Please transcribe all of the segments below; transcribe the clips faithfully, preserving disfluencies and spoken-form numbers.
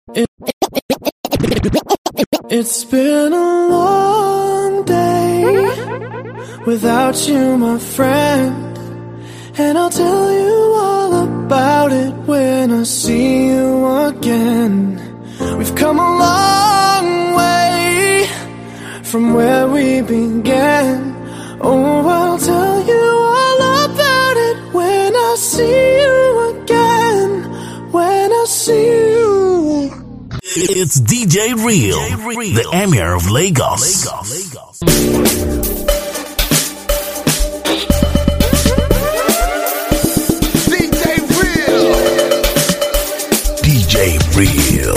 It's been a long day without you, my friend, and I'll tell you all about it when I see you again. We've come a long way from where we began. Oh, I'll tell you all about it when I see you again. When I see you. It's D J Real, the Emir of Lagos. Lagos. D J Real. D J Real.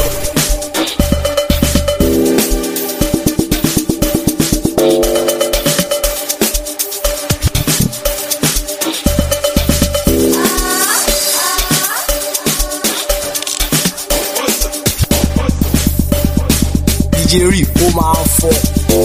Jerry, oh my fault.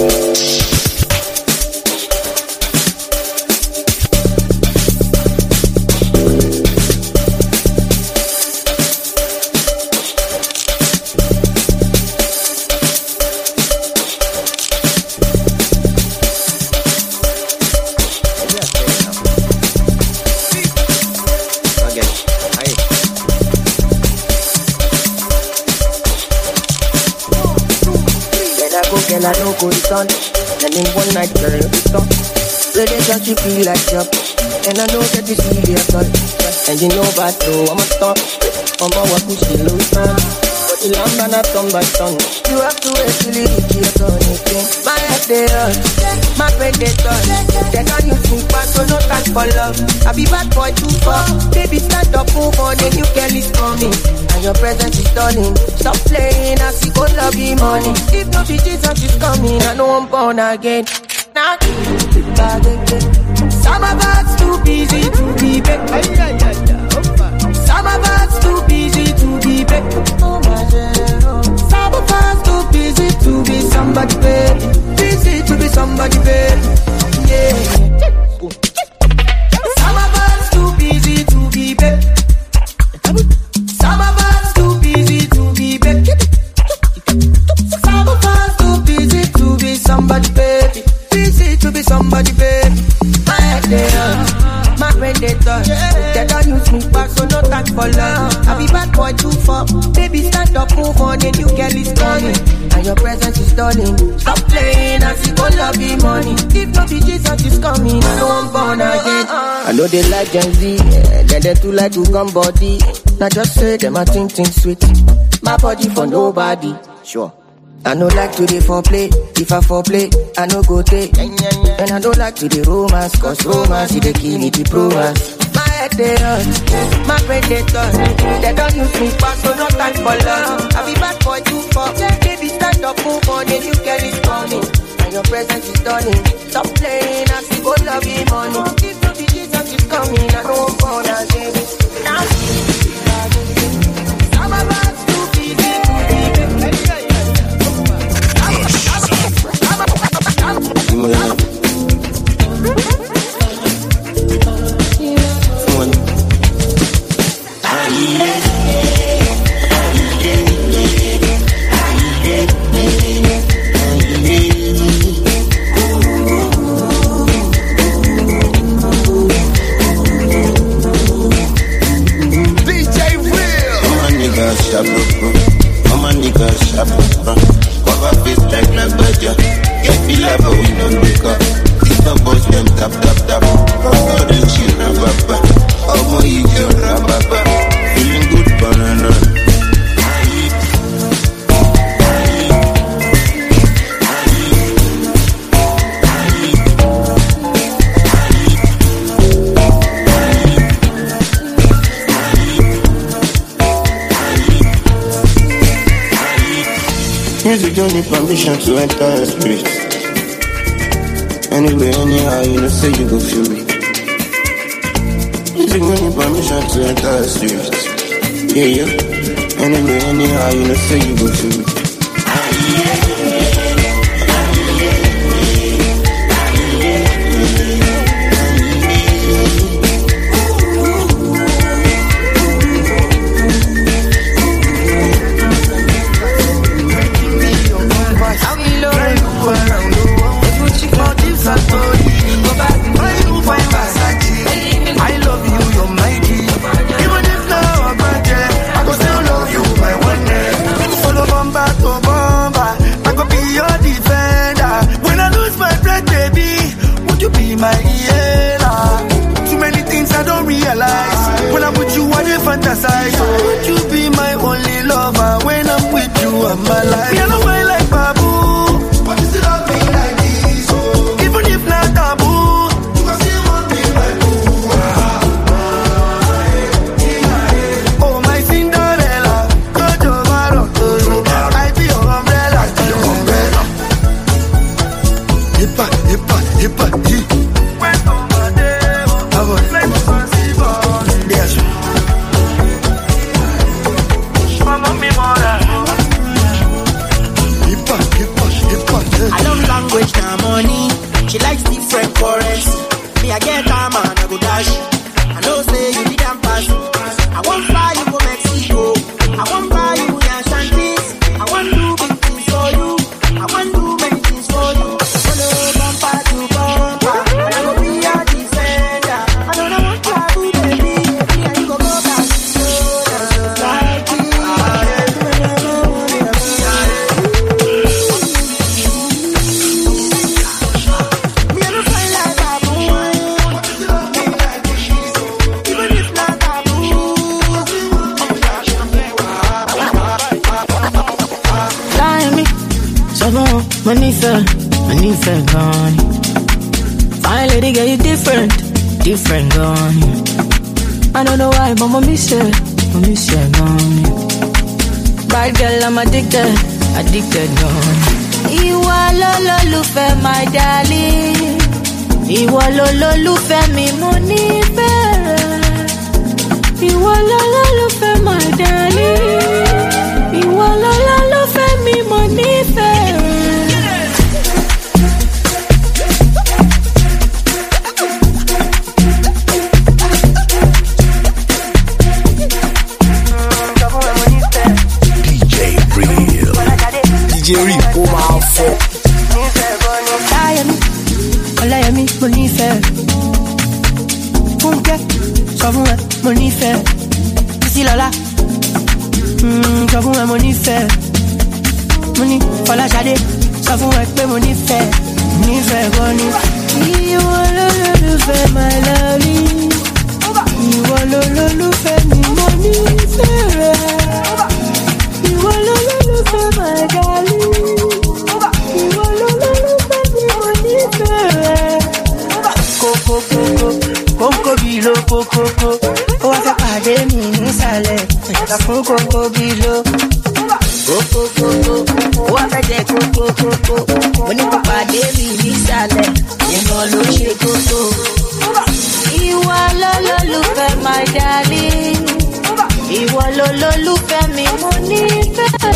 Girl, I know good son. And in one night, girl, it's up. Relationship feel like job. And I know that this serious son. And you know bad, so I'm a stop. I'm a walk with the low stand. But the lamb and I turn by turn. You have to wait till you reach your turn again. My head they hurt, my brain they turn. They can't use me back, so no time for love. I be bad boy too far. Baby, stand up, move on, a new girl is coming. And your presence is stunning. Stop playing, I see God love you money. If no be Jesus is coming, I know I'm born again. Now, some of us too busy to be back. Some of us too busy to be back. Some of us too busy to be somebody, baby. Busy to be somebody, baby. Yeah. Some of us too busy to be back. Some of us too busy to be back. Some of us too busy to be somebody, baby. Busy to be somebody, baby. My head they hurt, my brain they touch. They don't use me back, so no time for love. I be bad boy too far. Baby, stand up, move on, a new girl is coming. And your presence is stunning. Stop playing, I see God love you money. If no be Jesus is coming, I know I'm born again. I know they like Gen Z, yeah. Then they too like to come body. Now just say them I think think sweet. My body for nobody, sure. I no like to the foreplay. If I foreplay, I no go take. And I don't like to the romance, cause romance is the key, need the romance. My head they hurt, my brain they turn. They don't use me back, so no time for love. I be bad boy too far. Baby, stand up, move on, a new girl is coming. And your presence is stunning. Stop playing, I see God love you money. If no be Jesus is coming, I know I'm born again. Now, some of us too busy to be back. I'm a nigga sharp, cover face like black badger. Get me love, but we don't wake up. If the boys them tap tap tap, all the children baba. Oh my, you rababa, feeling good banana. Music don't need permission to enter the streets. Anyway, anyhow, you know, say you go feel me. Music don't need permission to enter the streets. Yeah, yeah. Anyway, anyhow, you know, say you go feel me. money fair, money fair gone. Fine lady, get you different, different gone. I don't know why, but mommy said, mommy said gone. Bad girl, I'm addicted, addicted gone. Iwa lo lo lufe, my darling. Iwa lo lo lufe, mi money fair. Iwa lo lo lufe, my darling. Iwa lo lo lufe, mi money fair. Jerry, oh my fuck. Olayemi, money fair. Funke, Shavun, money fair. Isi Lola, hmm, Shavun, money fair. Money, Fola Shade, Shavun, money fair. Money fair, money. You wanna love my lovey. You wanna love me, money fair. You wanna love my darling. You wanna love me, money fair. Coco, coco, coco, bilo, coco, coco. Oh, I got my demi, nisale. I fun coco, bilo. Coco, coco, oh, I got that coco, coco. When you got my demi, nisale. You know, look, she coco. You wanna love my darling. Iwo lo lo lufe mi money fair.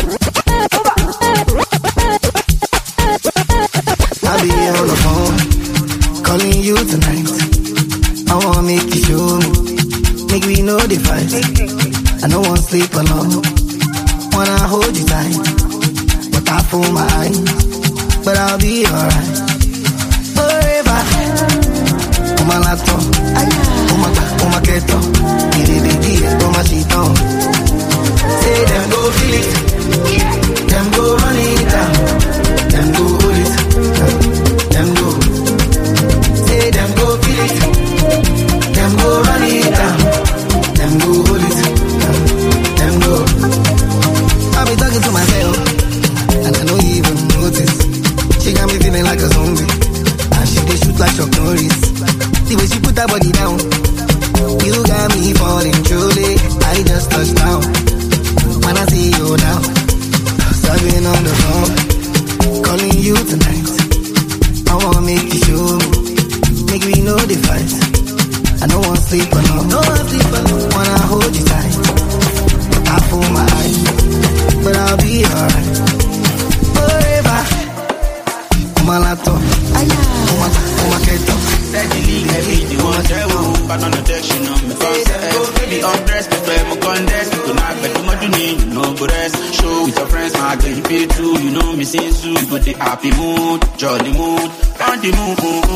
I'll be on the phone, calling you tonight. I wanna make you show me, make we know the fight. I don't wanna sleep alone, wanna hold you tight. But I fool my eyes, but I'll be alright. Forever, oh my lato, oh my, oh my keto. Oh my shit on. Say them go feel it, them go run it down, them go hold it, them go. Say them go feel it, them go run it down, them go hold it, them go. I be talking to myself, and I don't even notice. She got me feeling like a zombie, and she dey shoot like Chuck Norris. The way she put her body down. You got me falling truly. I just touched down. When I see you now, serving on the phone, calling you tonight. I wanna make you show me, make me know the fight. I don't wanna sleep alone, no I sleep alone. Wanna hold you tight. I fool my eyes, but I'll be alright. Forever, oh my lato, oh my, oh my keto. Steadily, heavy, the one that will but on the protection on me from the baby, undress, prepare my contest. You not bet too much you need, you know, go rest. Show with your friends, my girl, you pay too. You know me since you got the happy mood, jolly mood, on the moon.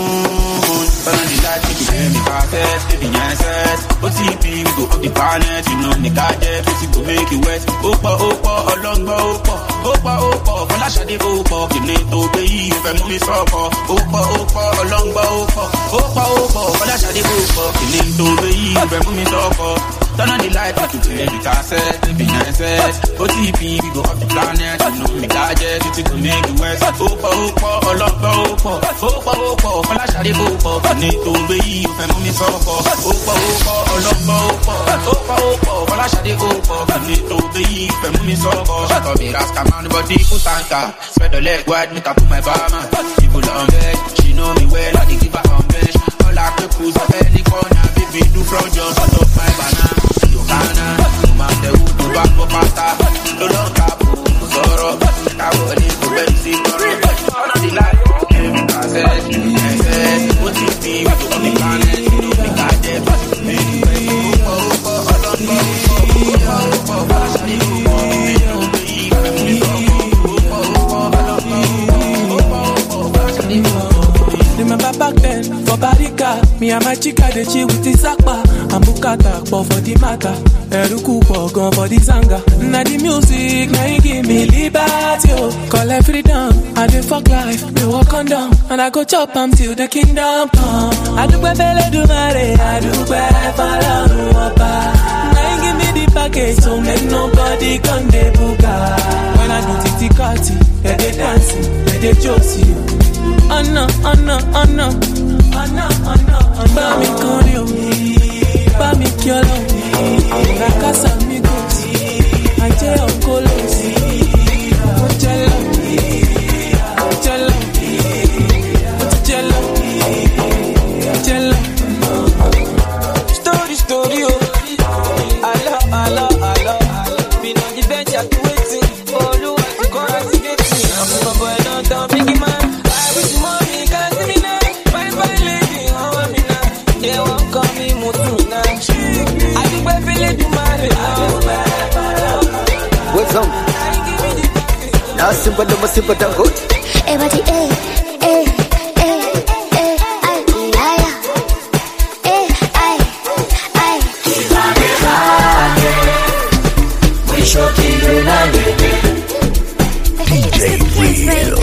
Turn on the light, make you hear me perfect, baby, yes, O T P, we go up the planet. You know me gadget, we go make you wet. Opa, opa, along, opa, opa, opa, Fola Shade, opa, you need to be, if I move me so far. Opa, opa, along, opa. Opa, opa, Fola Shade, opa, you need to be, if I move me so far. Turn on the light, make you play the cassette, baby, yes, O T P, we go up the planet. You know me gadget, we go make you wet. Opa, opa, along, opa, opa, opa, Fola Shade, opa, you need to be, if I move me so far. Opa, opa, along, opa, opa, opa, Fola Shade, opa, you need to be, if I move me so far. Shut up, it has come on the body, put anchor. Spread the leg wide, make I put my barman. People on bed, she know me well, I dey give her on bench. All I can cruise up any corner, baby, do front just shut up my banana. See your banana, no matter who, no back for pasta. No long cap, no sorrow. I will need to bed, see tomorrow. Turn on the light, give me cassette, yes, O T P, we go on the planet. You know me got them, make you wait. Opa, opa, along, opa, opa, opa, shawty, opa, you know me, you know me, opa, opa, along, opa, opa, shawty, opa. Remember back then, for Barika, me and my chica, they chill with the Zakpa. And Bukata, but for the matter, Eruku, Pogon for the Zanga. Now the music, now you give me liberty, oh. Call it freedom, I do fuck life, me walk on down. And I go chop them till the kingdom come. I do bele do mare, I do bele follow wapa. Now you give me the package, so make nobody come de buga. When I do titi kati, they they dancing, they they Josie. Anna, Anna, Anna, Anna, Anna, Anna. Mi conio, pa mi kiolo, la casa amigos, aje okolos, Jello, Jello, Jello, Jello. Story, story, oh. Allah, Allah, Allah. Been on the bench at waiting. Oh, look at the chorus getting. I'm a boy, not down, biggie man. I wish money can't see me now. Fine, fine lady, how am I now? They won't call me Mutu now. I think we're feeling too mad. What's up? Now, simple, simple, simple, good. Everybody, eh, eh, eh, eh, ay, ay, eh, ay, ay. We shock you now, D J Real.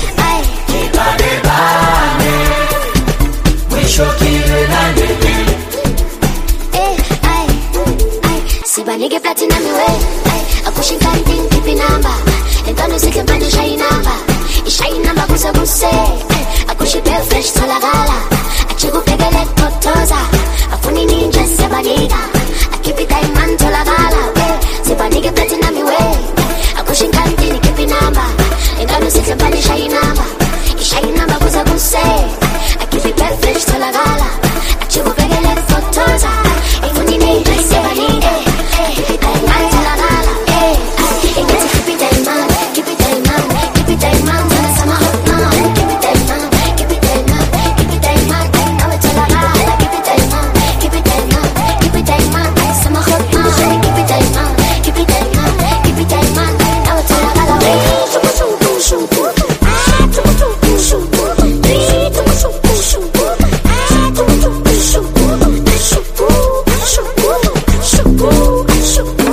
we shock you now, Eh, ay, ay. Si ba nigga platinum me way, ay. Ako shin kanting tipi number. Entano se kan pani shy number. I shy number kusa kuse. Ako shi bel fresh to la gala. Achigo pegale totoza. Afuni ninja se ba nigga. I keep it diamond to la gala. Si ba nigga platinum me way. Ako shin kanting tipi number. Entano se kan pani shy number. I shy number kusa kuse. I keep it bel fresh to la gala. Achigo pegale totoza. Afuni ninja se ba nigga. Keep it diamond to la gala. Keep it diamond, keep it diamond, keep it diamond. Sama hot man, keep it diamond, keep it diamond, keep it diamond. Now it's all around. Keep it diamond, keep it diamond, keep it diamond. Sama hot man, keep it diamond, keep it diamond, keep it diamond. Now it's all around. Shoot, shoot, shoot, shoot, ah, shoot, shoot, shoot, three, shoot, shoot, shoot, ah, shoot, shoot, shoot, shoot, shoot, shoot, shoot.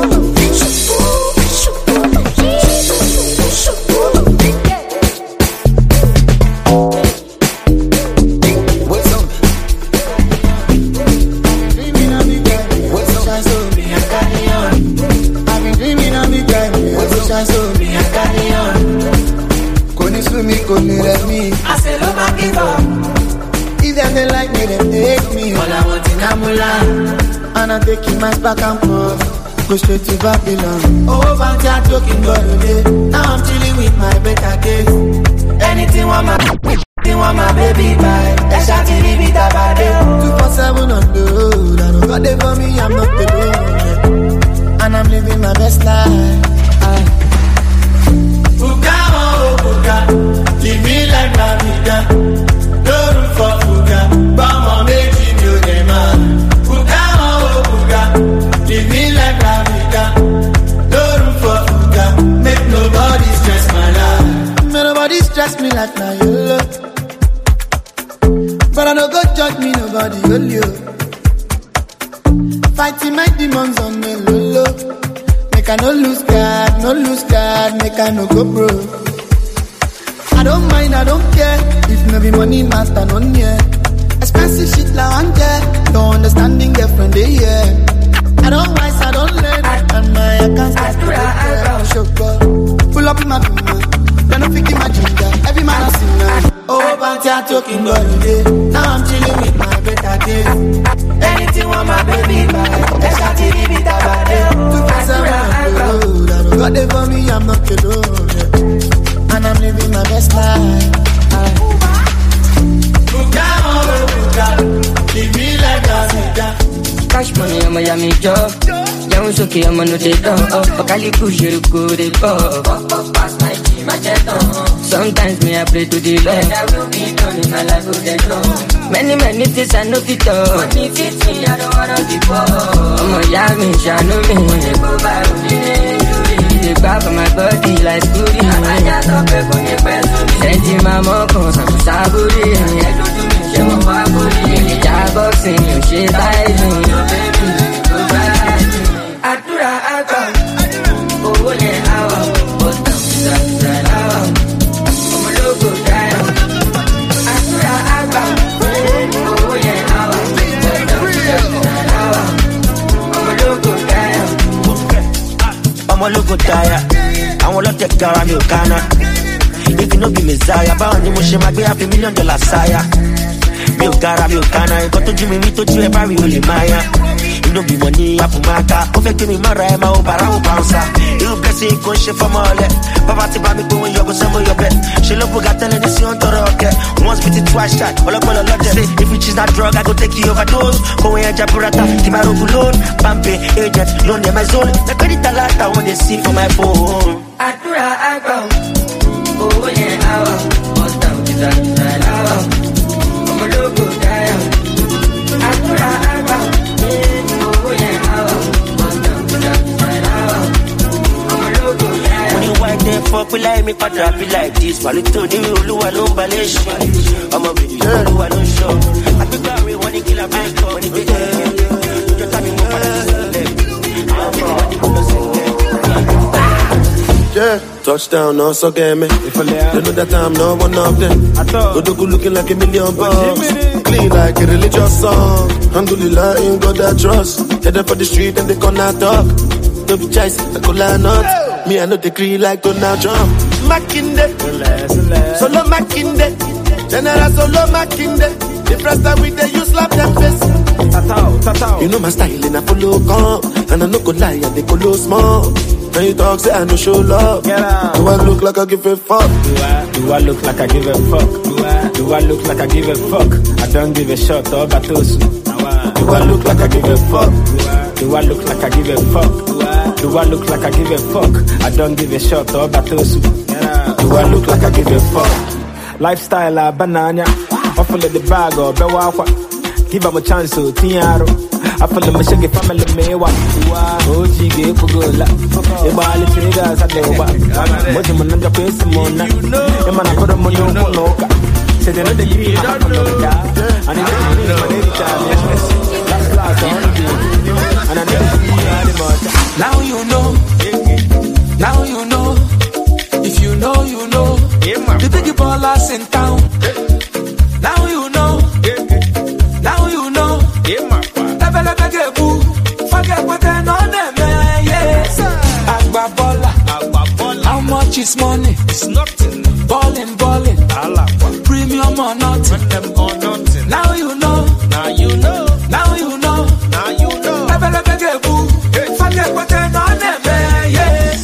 And I'm taking my back and forth, go straight to Babylon. Oh, but you're talking about today. Now I'm chilling with my better days. Anything want my, anything want my baby buy. That shot to leave it about it. Two for seven on the road. I know God they for me, I'm not alone. And I'm living my best life. Fuga, oh Fuga, live me like my vida. No room for Fuga, but my baby you the man. Live me like la vida. No room for fuga. Make nobody stress my life. Make nobody stress me like my yolo. But I don't go judge me, nobody yolo. Fighting my demons on me lolo. Make I no lose God, no lose God. Make I no go broke. I don't mind, I don't care. If maybe money matter, no yeah. Expensive shit la one yeah. No understanding girlfriend they yeah. I don't wise, I don't learn. And my account starts to go. Pull up in my finger. Then I'm picking my ginger. Every man I sing now. Oh, but you're talking about today. Now I'm chilling with my better days. Anything want my baby buy. Let's shot it, leave it about it. Two pass around the road. I don't got it for me, I'm not alone. And I'm living my best life. Buga, oh, buga. Leave me like a nigga. cash money, I'm a yummy job. Young Suki, I'm a no day dog. Oh, Calico, you go to pop. Pass my team, my jet on. Sometimes me, I pray to the Lord. I will be done in my life with the Lord. Many, many things I know fit up. Money fit me, I don't wanna be poor. I'm a young, I know me. They grab my body like Scooby. I just up for the best. Send my mom, cause I'm saburi. She won't buy booty. Boxing, you shit like me. Adura, Aga. Oh, yeah, Awa. Oh, that's Awa. I'm a local guy. Adura, Aga. Oh, yeah, Awa. I'm a local guy. I'm a local guy. I want to take care of you, Ghana. If you no be Messiah, bound you must make half a million dollar sire. Mi ò gara, mi ò kana, nǹkan tójú mi rí tójú ẹ bá rí olè máa yá. Inú bí money, àpòmáka, ó fẹ́ gbé mi mára ẹ máa ó bàrá ó bouncer. Irú blessing kò ń ṣe fọ́mọ ọ̀lẹ. Bàbá ti bá mi pé wọ́n yọ̀gùn sẹ́mu yọ̀bẹ. Ṣé ló bùgà tẹ́lẹ̀ ní sí ọ̀ntọ́rọ̀ ọ̀kẹ́? Once bitten twice shy, ọlọ́pọ̀lọ́ lọ́jẹ̀. Say if you choose that drug, I go take you overdose. Kòwé ẹja burata, kì máa rogun loan. Bambi, agent, loan dem my zone. Na credit alert, I want to see for my phone. Àdúrà àgbà owó yẹn àwọ̀, ọ̀tá òkúta ìta ìlàwọ̀. Ọmọlógo dáyà. Àdúrà àgbà owó yẹn àwọ̀, ọ̀tá òkúta ìta ìlàwọ̀. Ọmọlógo dáyà. When you white there for be like me, but I be like this. Palito ni Olúwa ló ń balẹ̀ ṣe. Ọmọ mi Olúwa ló ń ṣọ́. Àgbégbá rẹ̀ wọ́n ní kí la máa ń kọ́. Wọ́n ní pé ẹ̀ ìjọ tàbí mo padà sí sílẹ̀. Àwọn ọmọ wọn ní kó lọ sílẹ̀. Yeah, touchdown, no so get me. You know that I'm not one of them. Godoku looking like a million bucks. Clean like a religious song. Alhamdulillah, in God I trust. Headed for the street and they corner talk. No be choice, I could line up. Me, I know they creed like Donald Trump. Makinde, solo Makinde. General solo Makinde. The first time we they you slap them face. You know my style and I follow come. And I no go lie and they go small. When you talk, say I no show love. Do I look like I give a fuck? Do I, do I look like I give a fuck? Do I, do I look like I give a fuck? I don't give a shot, all batosu. Do I look like I give a fuck? Do I look like I give a fuck? Do I look like I give a fuck? I don't give a shot, all batosu. Do I look like I give a fuck? Lifestyle, a banana. Offer the bag or bewawa. Give them a chance to tiaro. I feel the machine family me wa. O G G Pugola. The ball is niggas at the over. What you man under face mona. The man I put them on your monoka. Say they know the you don't know. And it's me my lady child. Last class on the and I never see you. Now you know. Now you know. If you know, you know. The big ballers in town. Now you know. Now you know. Forget what they know them, yes. Agba Bola. How much is money? It's nothing. Ballin', ballin'. Premium or nothing. Now you know. Now you know. Now you know. Now you know. Forget what they know them, yes.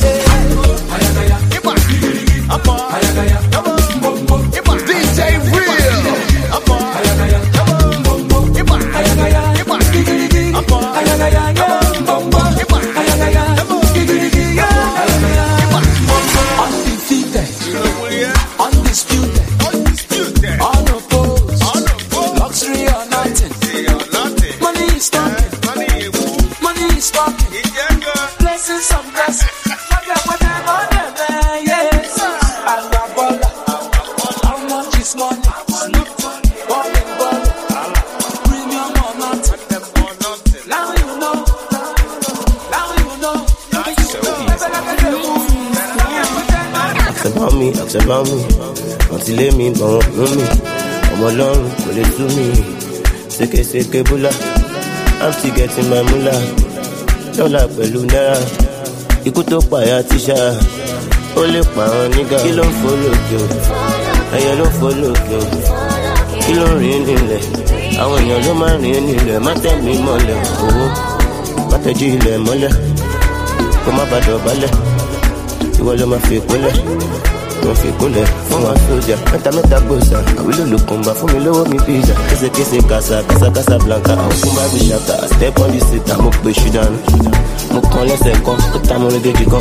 D J Real. Undefeated, undisputed, unopposed, luxury or nothing. Money is talking, money is talking. Blessings and blessings. Forget what I'm on them, yes. Agba Bola, how much is money? Ballin', ballin', premium or nothing. Now you know. Now you know. Ask about me, ask about me. Until they me, but won't know me. I'm alone, will it do me? Seke seke bula. I'm still getting my moolah. Dollar pẹ̀lú náírà. Ikú tó pààyà tíṣà. Ó lè pa àwọn nígà. Kí ló ń fò lókè o? Ẹyẹ ló ń fò lókè o. Kí ló ń rìn nílẹ̀? Àwọn èèyàn ló máa ń rìn nílẹ̀. Má tẹ̀ mí mọ́lẹ̀ owó. Má tẹ̀jú ilẹ̀ mọ́lẹ̀. Kó má bàa dọ̀bálẹ̀. Ìwọ ló máa fi ìpínlẹ̀. Wọ́n fi ìkúnlẹ̀ fún wa sójà. Mẹ́ta mẹ́ta gbòòsà. Àwílò ló kùn bá fún mi lówó mi pizza. Késekése kàṣà kàṣà kàṣà blanca. Àwọn fún bábí ṣàtà. Step on the seat, mo pè ṣù dànù. Mo kàn lẹ́sẹ̀ kan, ó ta mo rédèjì kan.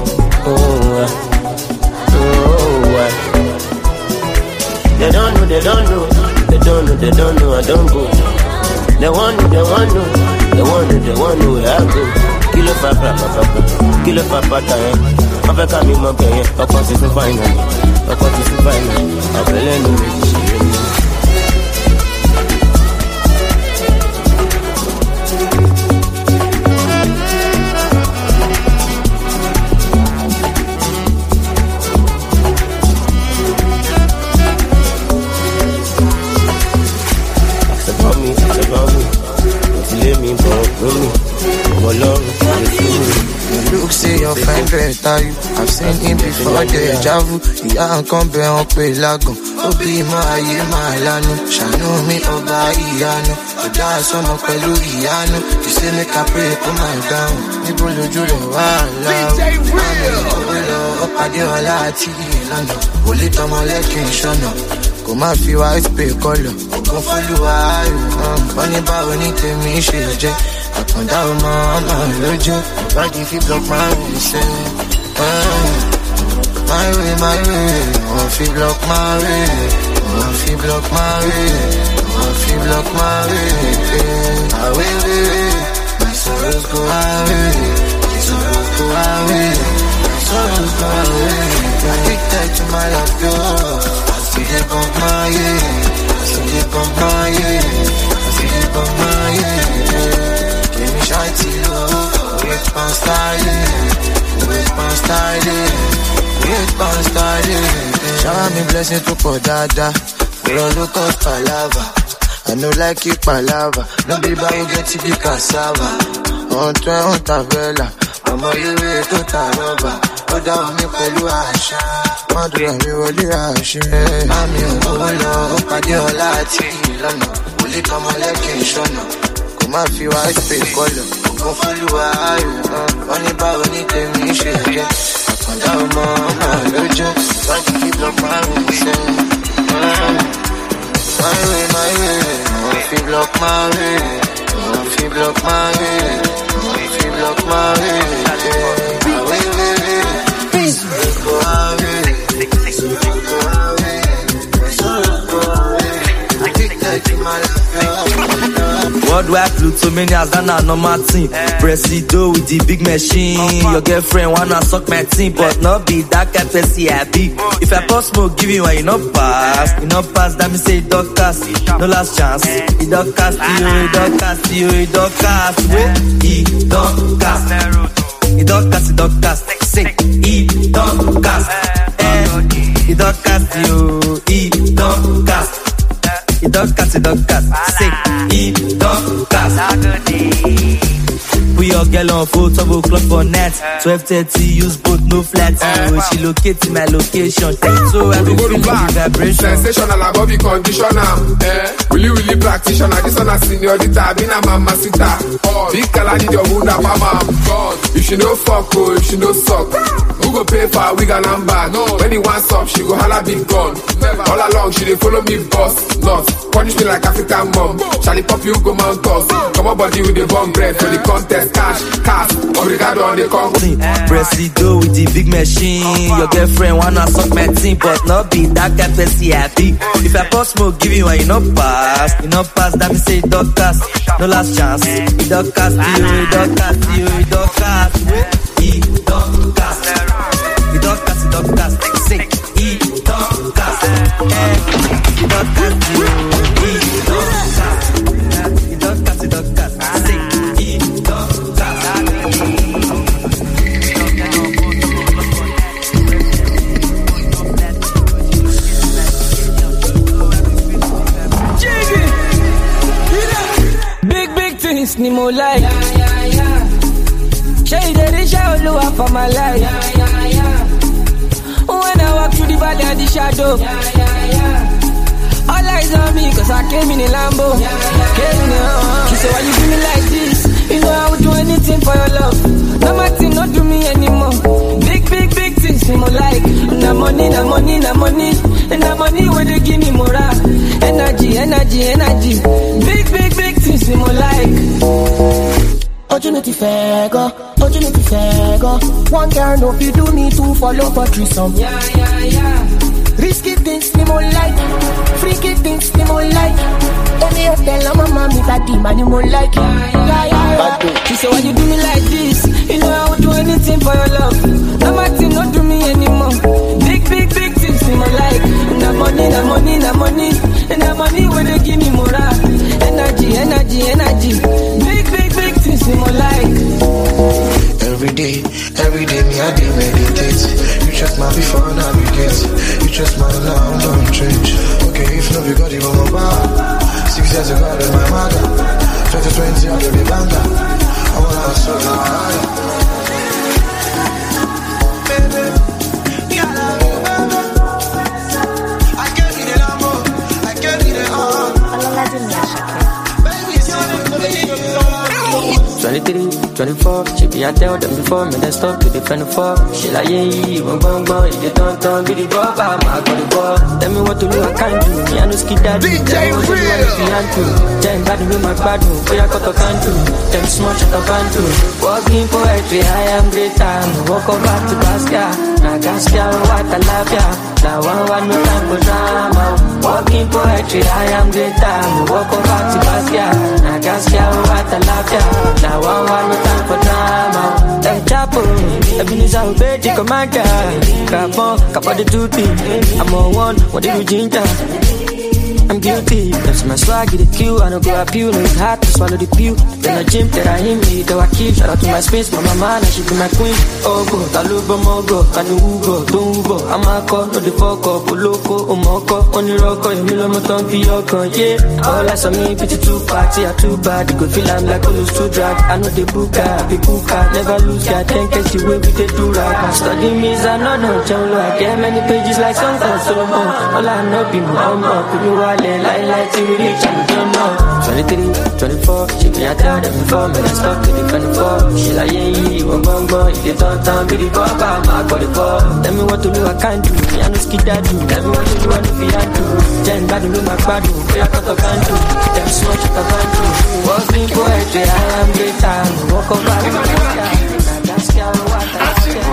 They don't know, they don't know. They don't know, they don't know, I don't go. They want know, they want know. They want know, they want know where I go. Kilo fa fa fa fa. Kilo fa fa ta yen. Wọ́n fẹ́ ká mi mọ bẹ̀yẹn. Ọkọ̀ ti sún fáìnà. Ọkọ̀ ti sún fáìnà. Àbẹ̀lẹ̀ ló lè ṣe é. Look, say your friend better you. I've seen him before deja vu. Yeah, I'm come back on pay lagon. Obi my ye my lanu. Shanu me oba iyanu. Oda somo pelu iyanu. You say make I pray for my down. Nibo loju le wa la. D J Real. Opade ola ati ilana. Oli tomo lekin shona. Kò má fi wá ìpè kọlọ̀, ògùn fúlùwà ayò. Wọ́n ní báwo ní tèmi ṣe jẹ́, àkàndá ọmọ ọmọ lójú. Ìbàdí fi block my way ṣe. My way, my way, wọ́n fi block my way. Wọ́n fi block my way. Wọ́n fi block my way. Away, way, my sorrows go away. My sorrows go away. My sorrows go away. Addicted to my love, girl. I see it on my head, I see it on my head, I see it on my head. Give me shine to you, wait for styling, wait for styling, wait for styling. Shower me blessings to pour dada, we don't look up palava. I know like you palava, no be by you get to be cassava. On try on tavella, I'm on your way to Tarova. Ó dá omi pẹ̀lú àṣà, wọ́n dúró mi wọlé àṣẹ. Àmì òwò lọ, ó pàdé ọlá àti ìlànà. Wòlé tọmọ lẹ́kìn ìṣọ́nà, kò má fi wá ìpè kọlọ̀. Ògùn fúlùwà ayò, wọ́n ní báwo ní tèmi ṣe jẹ́. Àkàndá ọmọ ọmọ lójú, wájú kí block márùn-ún ṣe. My way, my way, wọ́n fi block my way. Wọ́n fi block my way. Wọ́n fi block my way. Away, way, way. Go away, go away, go away. I think that you might have. Worldwide Plutomanias, that na normal thing. Presido with the big machine. Your girlfriend wanna suck my team, but not be that kind person I be. If I pass smoke, give you one, you not pass. You not pass, that me say it don't cast. No last chance. It don't cast you, it don't cast you, it don't cast. It don't cast. It don't cast, it don't cast. Say, it don't cast. Eh, it don't cast you, it don't cast. It don't cast, it don't cast. Say, it don't cast. Put your girl on full twelve o'clock for net. twelve thirty, use both, no flat. Oh, she locate my location. So I will go to back. Vibration. Sensational above the conditioner. Eh? Really, really practitioner. This one a seniorita. Been a mama sita. Big color need your wound up, mama. If she no fuck, oh, if she no suck. Who go pay for a wig and number? No. When he wants up, she go holla big gun. Never. All along, she dey follow me boss. Not punish me like African mom. Charlie pop you go mount us. Come on body with the bomb bread for the contest. Cash, cash, obrigado on the concrete. Presido with the big machine. Your girlfriend wanna suck my team, but not be that kind person I be. If I pass smoke, give you one, you not pass. You not pass, that me say it don't cast. No last chance. It don't cast you, it don't cast you, it don't cast. It don't cast. It don't cast, it don't cast. Say, it don't cast. It don't cast you, it don't cast. It don't cast, it don't cast. Say, it don't cast. Big, big things, ni mo like. Yeah, yeah, yeah. Shade the show, for my life. Yeah, yeah, yeah. When I walk through the valley of the shadow. Yeah, yeah, yeah. All eyes on me, cause I came in a Lambo. Yeah, yeah, came in a She said, why you do me like this? You know I would do anything for your love. No matter, not do me anymore. Big, big, big things, ni mo like. Na money, na money, na money. And na money when they give me more. Energy, energy, energy. Big, big, big things, ni mo like. Opportunity fair go, opportunity fair go. One girl know if you do me two follow for threesome. Yeah, yeah, yeah. Risky things ni more like, freaky things ni more like. Only if tell my mama me daddy man you more like. Yeah, yeah, yeah, yeah. She said why you do me like this? You know I would do anything for your love. No matter, not do me anymore. Big, big, big things ni more like. Na money, na money, na money. And na money when they give me more. Energy, energy, energy. Big, big, big things ni more like. Every day, every day me I dey meditate. You trust my before navigate. You trust my now don't change. Okay, if not we got it on my bar. Six years ago I was my mother. twenty twenty I gave me banda. I wanna hustle now. twenty-four. She be I tell them before me, they stop to the twenty-four. She like, yeah, yeah, one bang bang, if you don't turn, be the ball, I'm got the ball. Tell me what to do, I can't do. Me, I know skid that. D J Real. Then bad with my bad move, we are got to can't do. Them small shut up and do. Walking poetry, I am greater. Walk over to Basquiat. Now Gaskia, what I love ya. Now one one no time for drama. Walking poetry, I am greater. Walk over to Basquiat. Now Gaskia, what I love ya. Now one one no time for drama. Them chapo, Ebenezer obey the commander. Capon, Capa the duty. I'm on one, what did you ginger? I'm guilty, that's my swag, the queue. I don't go up you, no it's hard to swallow the pew. Then I gym, that I him, me, though I keep. Shout out to my space, my mama, she be my queen. Oh go, Taluba Mogo, Kanu Ugo, Don't Ugo. I'm a call, no the fuck up, Oloko, Omoko, Only Rocco, Emilio Moton, Piyoko, yeah. All I saw me, pity too party, I too bad. You could feel I'm like Olus too drag. I know the booker, I be booker, never lose, I can't catch you way with the do-rag. Study me, I know, no, Jolo, I get many pages like songs of Solomon. All I know, be more, more, could you wallet. Like, like, till we reach, I don't know. twenty-three, twenty-four, she be I tell them before me, I stop to the twenty-four. She like, yeah, yeah, one bang bang, if you don't turn, be the ball, I'm a got the ball. Tell me what to do, I can't do, me I know skid that do. Tell me what to do, I know I do. Then bad do, my bad do, we are got to can't do. Them small shit I can't do. Walking poetry, I am greater. Walk over the Basquiat. That's how what I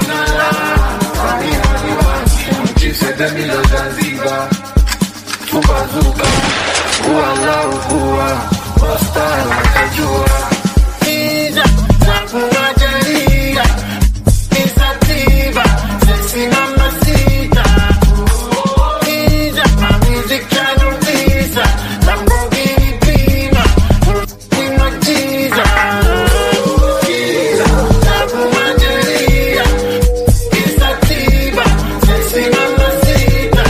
say. She said, let me love Zanzibar. Uba Zuba, Uala Ua, Costa Kajua. Ija, Zakuma Jeria, Isativa, Sexy Mamacita. Ija, my music channel visa, Lamborghini Pima, Pima Giza. Ija, Zakuma Jeria, Isativa, Sexy Mamacita.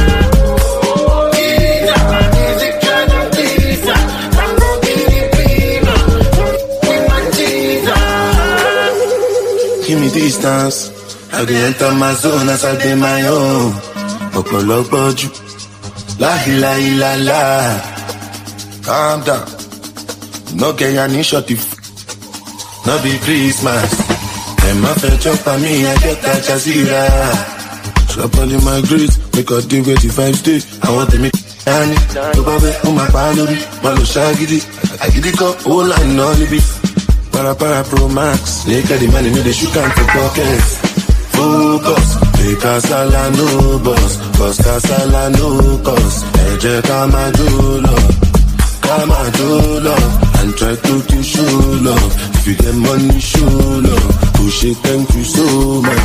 Give me distance, I dey enter my zone as I dey my own. Ọ̀pọ̀lọpọ̀ jù, láhìláhìláhìlá. Calm down, no get ya ní shorty f. No be Christmas, ẹ má fẹ́ chop on me, I get that jazira. Shop all in my grades, make a deal with the five stay. I want to make Danny, tó bá bẹ́ ó máa pa á lórí. Má lọ ṣáàgídí, àgídí kan, owó láì náà níbí. Para para Pro Max, make the money no dey shoot am for pockets. Focus, make casala no boss, cause casala no cost. Eje kama do love, kama do love, and try to do show love. If you get money, show love. Push it, thank you so much.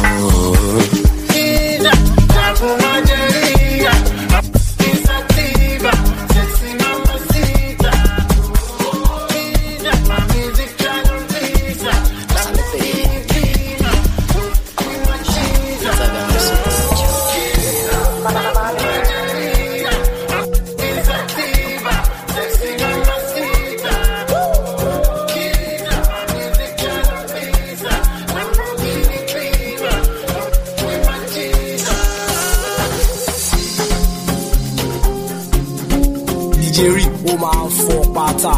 Jerry, oh my fuck bata.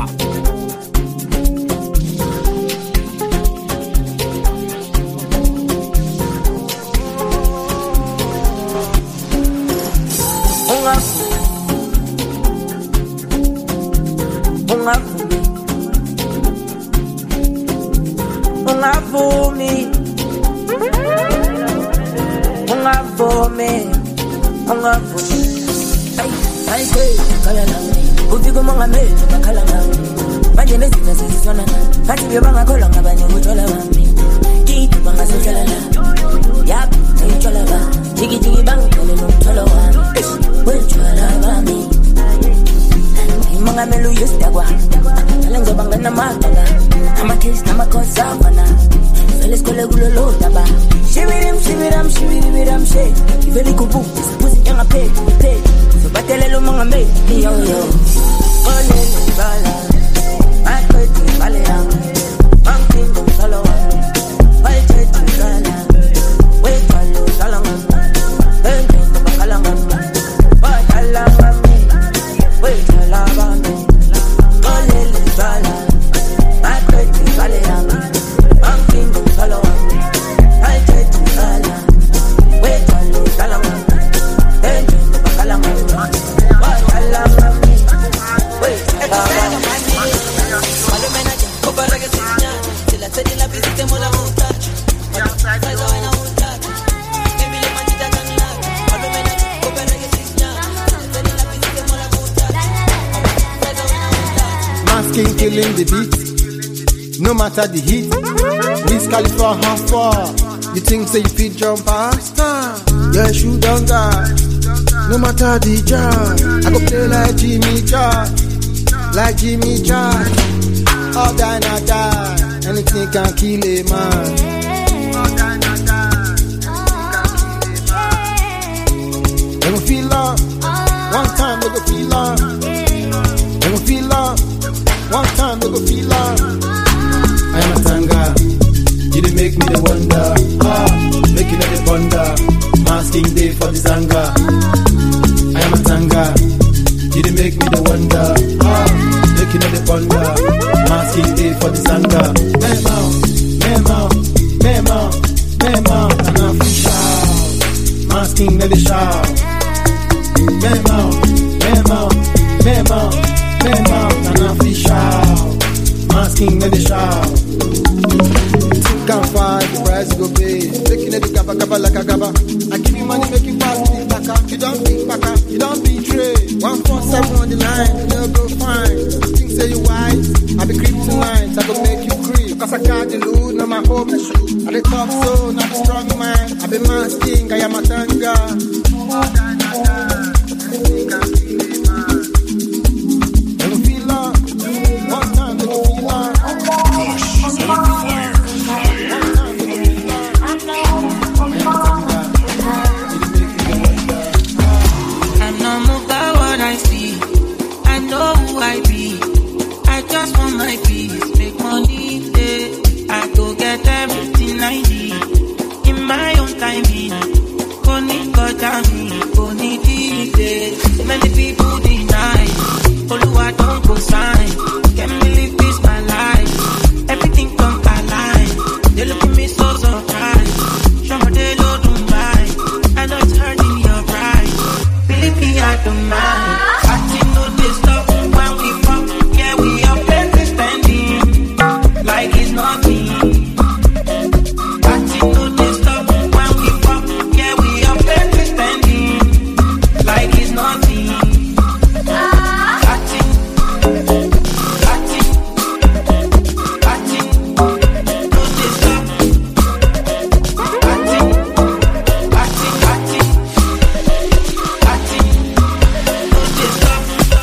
Ungavumi, ungavumi, ungavumi. Ay, ay, kala nami. Ufika mongameli bakhala ngami. Manje nezinto sezisona. Bathi bebangakholwa ngabanye ukuthola bami. Kithi bangasohlala la. Yap, ngithola ba. Jiki jiki bangithole nomtholo wami. Wethola bami. Mongameli uyisdakwa. Ngale ngizoba ngena magala. Amakhisi namakhosi afana. Vele sikole kulolo daba. Shibirim shibiram shibiram she. Iveli kubu. Pusi nyanga pe pe. So batelelo mongameli yo yo. Ole bala. Akweti bale am. Pumping go solo. Why take to sala. Wait follow salama. Hey, no bakalama. Bakalama. Wait salama. Ole bala. Akweti bale am. Masking killing the beat, no matter the heat. Wiz Khalifa how far? You think say you fit jump past? Yeah, shoot down guy. No matter the job, I go play like Jimmy Charles, like Jimmy Charles. All die not die, anything can kill a man. All die not die, anything can kill a man. They gon' feel love, one time they gon' feel love. They gon' feel love, one time they gon' feel love. I am a tanga, you didn't make me the wonder. Ah, making it the wonder, masking day for this anger. I am a tanga, you didn't make me the wonder. Ah, making it the wonder, masking day for this anger. Memo, memo, memo, memo, and I'm shout, masking let it shout. Memo, memo, memo, memo, and I'm shout, masking let it shout. Can't find the price you go pay. Making it the gaba gaba like a gaba. I give you money, make you pass the baka. You don't think baka, you don't betray. One four seven on the line, you don't go fine. You think say you wise, I be kryptonite, I go make you creep. Cause I got the loot, now my home is shoot. I the top so, not the strong man. I be masking, I am a tanga. Oh, da, da, da. Anything can feel it, man. They gon' feel love. One time they gon' feel love. I be, I just want my peace, make money, eh. I go get everything I need, in my own timing. Koni got me, koni did it. Many people deny, Oluwa don't go sign. Can't believe this my life, everything come alive. They look at me so surprised, show me they low don't buy. I know it's hurting your pride, believe me I don't mind. I think no this stuff. Like it's nothing. Party no dey stop when we pop. Yeah, we are plenty spending. Like it's nothing. Party, party, party, no dey stop. Party, party, party, party, no dey stop.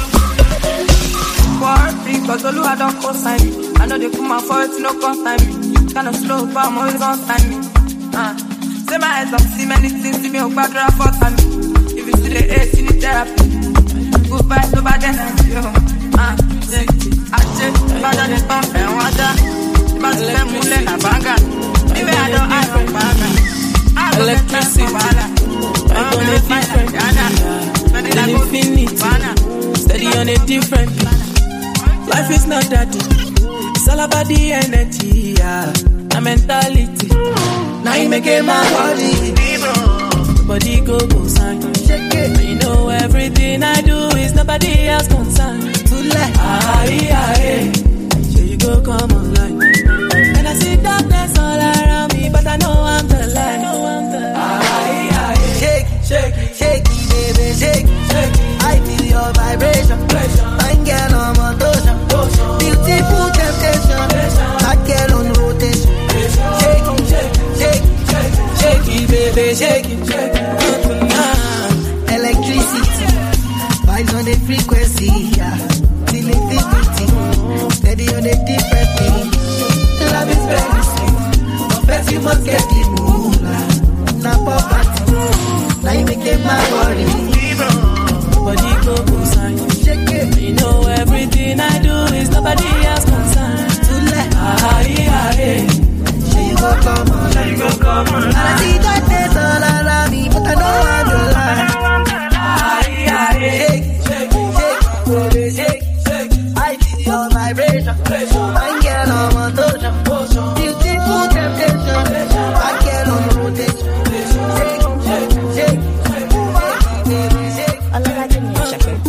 Worry, cause Oluwa don co-sign me. I know they put my foot, no consign me. Kind of slow, but I'm always on time me. Uh, say my eyes don't see many things, see me a bad rap for time. If you see the ace, you need therapy. Goodbye, no bad energy. Uh, say, I check, bad on the pump and water. Bad to them, mule na banga. Maybe I don't have a banga. Electricity, I'm on a different an infinity, steady on a different. Life is not that deep. It's all about the energy, yeah, the mentality. Now you make it my body, body go go sign. You know everything I do is nobody else concerned. To let ah yeah, yeah. So you go come online, and I see darkness all around me, but I know I'm the light. Ah yeah, yeah. Shake, shake, shake, baby, shake, shake. I feel your vibration. Fine girl on motion. Beautiful temptation, hot girl on rotation. Shake it, shake it, shake it, shake it, baby, shake it, shake it. Electricity, vibes on the frequency, yeah. Till infinity, steady on the different thing. Love is very sweet, but first you must get the moolah. Now poverty, now you make it my worry. Body go go sign. You know everything I do is nobody else concerned. To let ah yeah yeah. So you go come on, so you go come on. And I see darkness all around me, but I know I'm the light. Ah yeah yeah. Shake, shake, shake, baby, shake, shake. I feel your vibration. Fine girl on motion, beautiful temptation. Hot girl on rotation. Shake, shake, shake, baby, shake. I like that you shake it.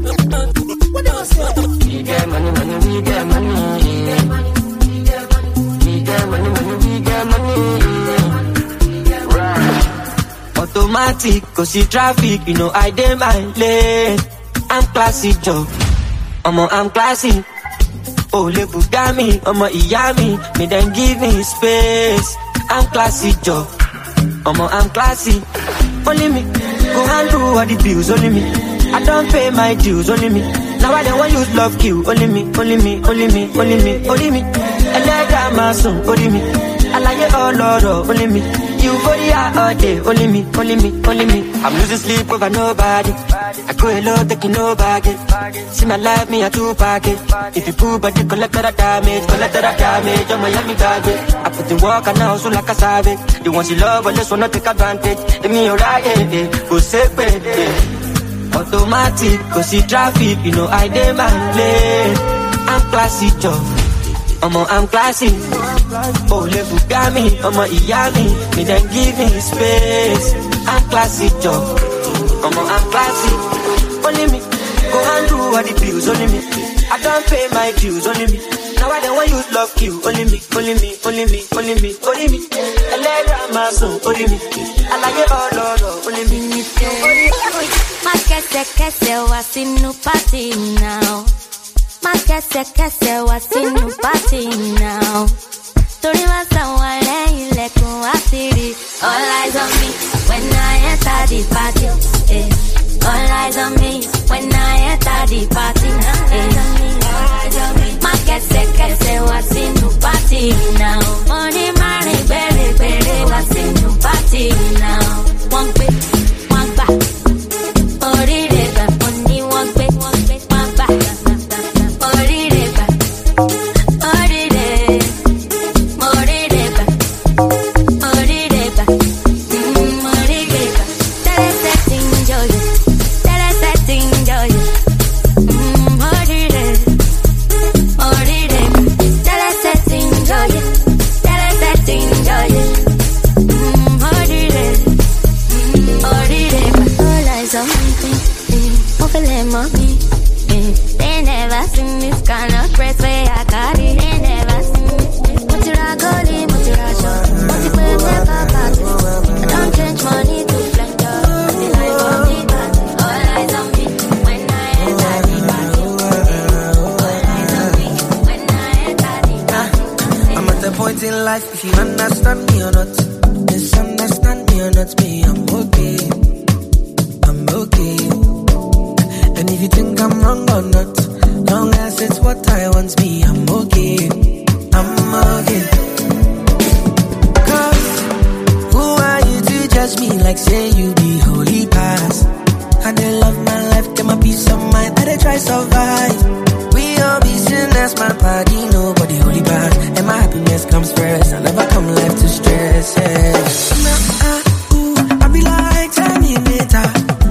We get money, money, we get money. We get money, we get money. We get money, money, we get money. Right. Automatic, cause see traffic, you know I dey my lane. I'm classy, Joe. I'm on, I'm classy. Oh, le Bugami, Omo Iyami, me then give me space. I'm classy, Joe. Omo, I'm classy. Only me, go handle all the bills, only me. I don't pay my dues, only me. Now I don't want use love kill, only me, only me, only me, only me, only me. And I got my son, only me. I like it all, Lord, only me. Euphoria all day, only me, only me, only me. I'm losing sleep over nobody. I go alone, taking no baggage. See my life, me a two package. If you pull, but you collect that damage, collect that damage. I'm Miami garbage. I put the work and now so like a savage. The ones you love, but just wanna take advantage. Let me alright, eh, go safe, eh. Automatic, go see traffic, you know I demand lane. I'm classy, Joe. Omo, I'm classy. Oh, le Bugami, Omo Iyami, me then give me space. I'm classy, Joe. Omo, I'm classy. Only me, go handle all the bills, only me. I don't pay my dues, only me. Now I don't want use love kill, only me, only me, only me, only me, only me. I let out my soul, only me. I like it all, all, all, only me. Mas kese kese wasi no party now. Mas kese kese wasi no party now. Tori wasa wale ilekun wasiri. All eyes on me when I enter the party. Eh. All eyes on me when I enter the party. Eh. Mas kese kese wasi no party now. Money money baby baby wasi no party now. One bit, one back. Orireba, only one bit, one bit, one back. Orireba, Orire, Orireba, Orireba, mm, Orireba. Tell us that enjoy it, tell us that enjoy it, mm, Orire, Orire. Tell us that enjoy it, tell us that enjoy it, mm, Orire, mm, Orireba. All eyes on me. Mommy, they never seen this kind of press where I got it. They never seen this. What you are going, what you are showing, what you pay for parties. I don't change money to plunder. The life of me, all eyes on me when I enter the party. All eyes on me when I enter the party. I'm at the point in life, if you understand me or not, misunderstand me or not, me, I'm okay. I'm okay. And if you think I'm wrong or not, long as it's what I want, me, I'm okay. I'm okay. Cause who are you to judge me like say you be holy past? I dey love my life, get my peace of mind, I dey try survive. We all be sinners, my body, nobody holy bad. And my happiness comes first, I never come left to stress, yeah. Nah, uh, ooh, I be like, tell me later.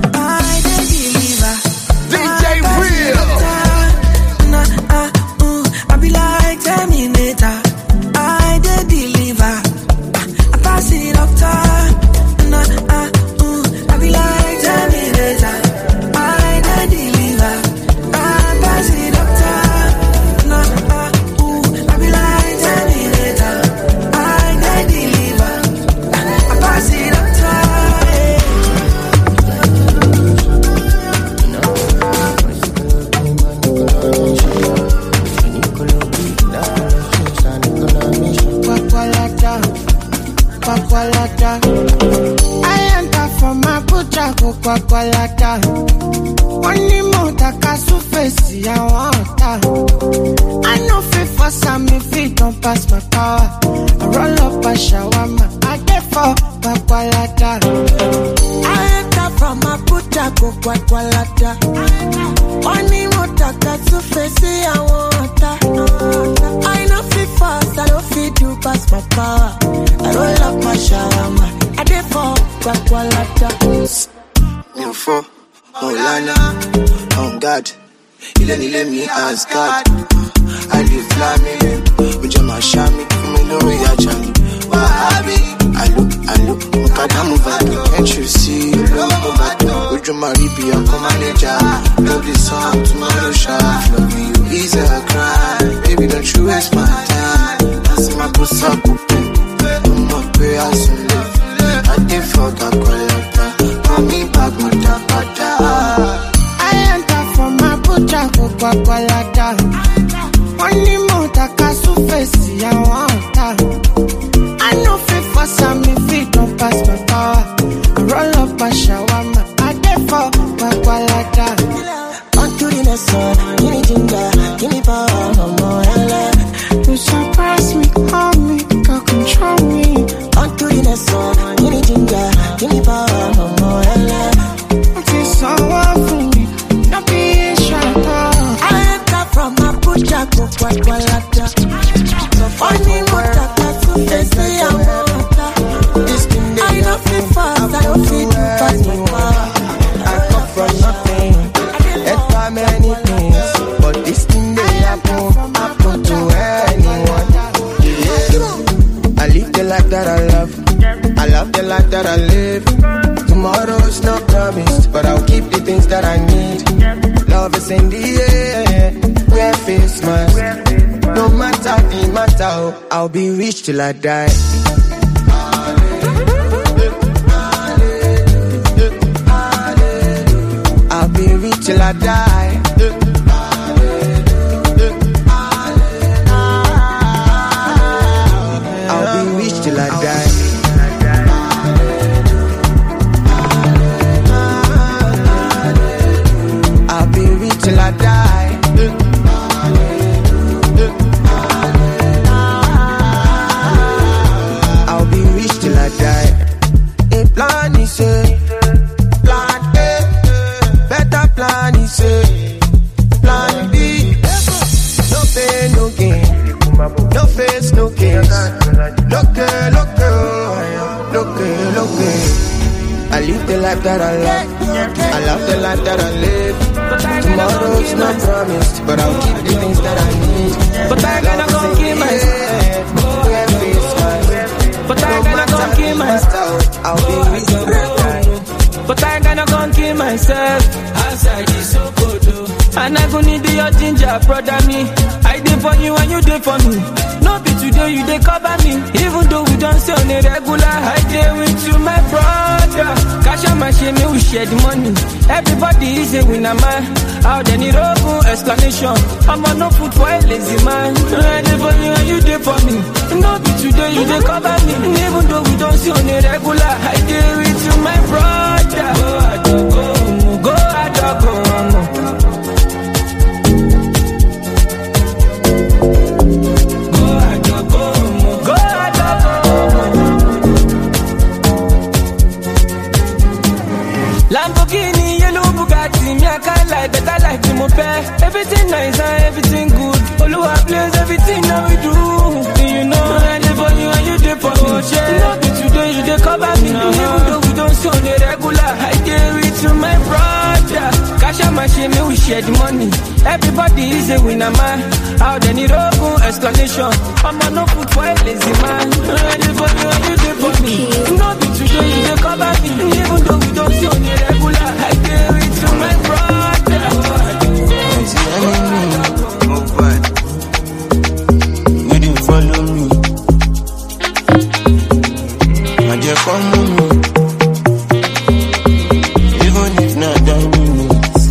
I enter from my butcher, go kwakwalata. Money more taka surface, I want that. I know fit for some if it don't pass my power. I roll up a shawarma, I get for kwakwalata. I enter from my butcher, go kwakwalata. Money more taka surface, I want that. I know fit fast, I don't fit you pass my power. I roll up my shawarma, I get for kwakwalata. Me for Molana, on God. You don't let me ask God. I live flaming, with your mashami, me know we are jamming. Wahabi, I look, I look, look at them over. Can't you see? Look over. With your maribi, I'm come manager. Love this song, tomorrow shot. Loving you is a crime. Baby, don't you waste my time. That's my pussy up, I'm not pay as you live. I did forget quality. Call me back, my I enter from my butcher, go kwakwalata. Money promised, but I'll keep the things that I need. Love is in the air, wear face mask. No matter the matter, I'll be rich till I die. I'll be rich till I die. I'll be rich till I die. I'll be rich till I die. I'll be rich till I die. A plan is a plan A, better plan is a plan B. No pain, no gain, no face, no case. Look, look, look, look. I live the life that I love. I love the life that I live. Tomorrow's not promised, but I'll keep the things that I need. But I gotta go kill myself. But I gotta go kill myself. I'll be rich till I die. But I gotta go kill myself. Outside is so cold, and I go need your ginger, brother me. I did for you and you did for me. No be today you dey cover me. Even though we don't stay on a regular, I dey with you, my brother. Cash out my shame, we share the money. Everybody is a winner, man. Out there need open explanation. I'm on no food for a lazy man. I dey for you and you dey for me. No be today you dey cover me. Even though we don't stay on a regular, I dey with you, my brother. Go Ado, go, go Ado, go, go. Lamborghini, yellow Bugatti, me I can't lie, better life to my pair. Everything nice and everything good. Oluwa bless everything that we do. You know, I live for you and you did for me. Not be today, you dey cover me. Even though we don't see on the regular, I dey with you, my brother. Cash out my shame, we share the money. Everybody is a winner, man. Out there need open explanation. I'm on no food for a lazy man. I live for you and you did for me. Not be today, you dey cover me. Even though we don't see on the regular, I dey with you, my brother. It's the enemy, move back. You didn't follow me. My dear, come on me. Even if not done minutes.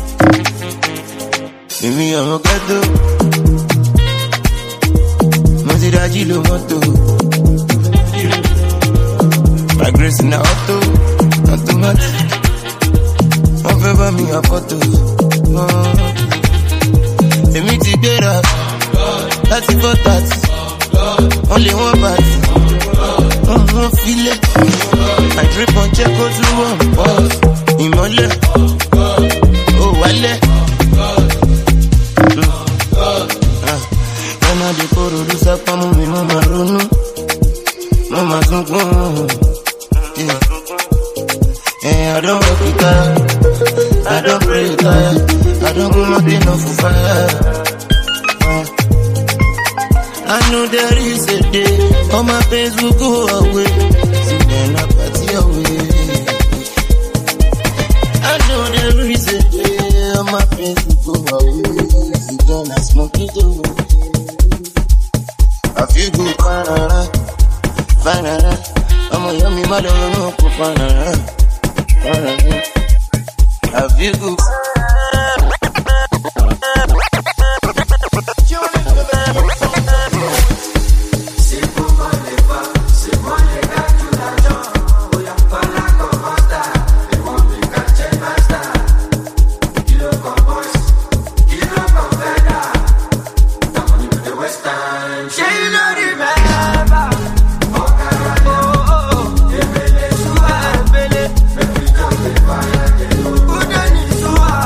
Give me a ghetto. Maziraji lo moto. My grace in the auto. Automatic. One favor me a photo. They meet together. Thirty for thirty. Only one party. One more feel it. I drip on check go to one boss. Imole. Oh wale. Yana de koro du sapa mu mi mama ronu. Mama sunkun. Eh, I don't work it out. I don't pray it out. I don't do nothing off for fire. Uh, I know there is a day all my pains will go away. See then I party away. I know there is a day all my pains will go away. See then I smoke it away. I feel good, banana, banana. I'm a yummy mother, no banana. I feel good. Who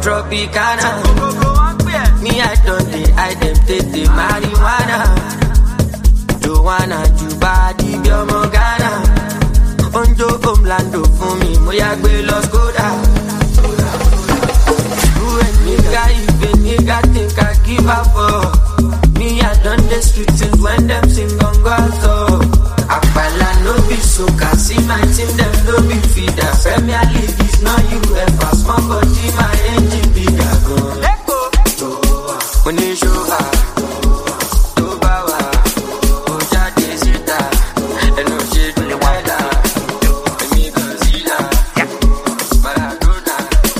Tropicana. Me, I don't dey, I dem take the marijuana. Joanna, Jubadi, Biomogana. Onjo, Omlando, for me, Moya, Gbe, Los Goda. Who a nigga, even nigga, think I give up for. Me, I done the streets since when them sing on so. Apala no be so, can see my team, them no be feeder. Premier League is not U F A, small body, my engine bigger. Go, go, when they show her, to bawa, go jade sita, and no shit in the weather. Me Godzilla, Maradona,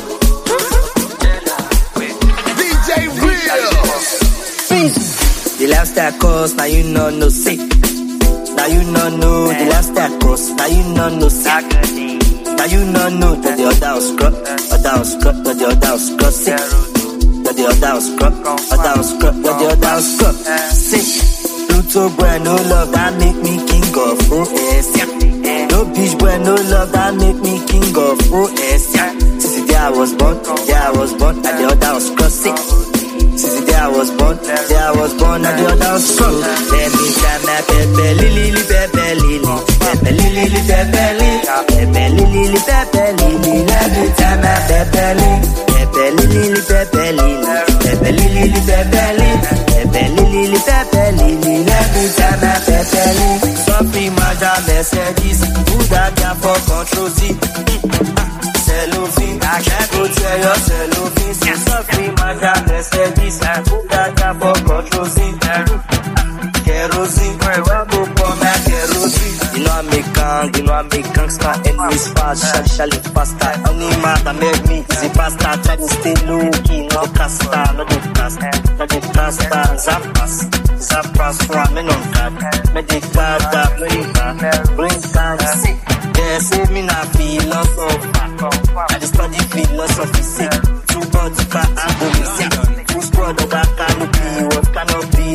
D J Real. The lifestyle cost, now you know no sick. Now you know no, the lifestyle cost, now you know no sick. Now you know no, that the other was scrub, other was scrub, that the other was scrub, sick. That the other was scrub, other was scrub, that the other was scrub, sick. Pluto boy, no love, that make me king of O S. No bitch boy, no love, that make me king of O S. Since the day I was born, day I was born, that the other was scrub, sick. Since the day I was born, day I was born, and the other was strong. Let me tell my pepe lili, pepe lili, pepe lili, pepe lili, pepe lili, pepe lili. Let me tell my pepe lili, pepe lili, pepe lili, pepe lili, pepe lili, pepe lili, pepe lili. Let me tell my pepe lili. Something maja Mercedes, who that got for control Z. Cellophane, I can't go tell your cellophane. See something maja Mercedes, who that got for control Z. Kerosene, where I go for my kerosene. You know I make gang, you know I make gangsta. Enemies fast, shall shall it faster. Any man that make me easy pasta. Try to stay low key, no casta, no do casta, no do casta. Zapas, zapas for a man on that. Medicada, medicada, bring time, sick. Yeah, say me not philosopher. I just study philosophy, sick. Two body car, I'm going sick. Who's brother that cannot be, what cannot be.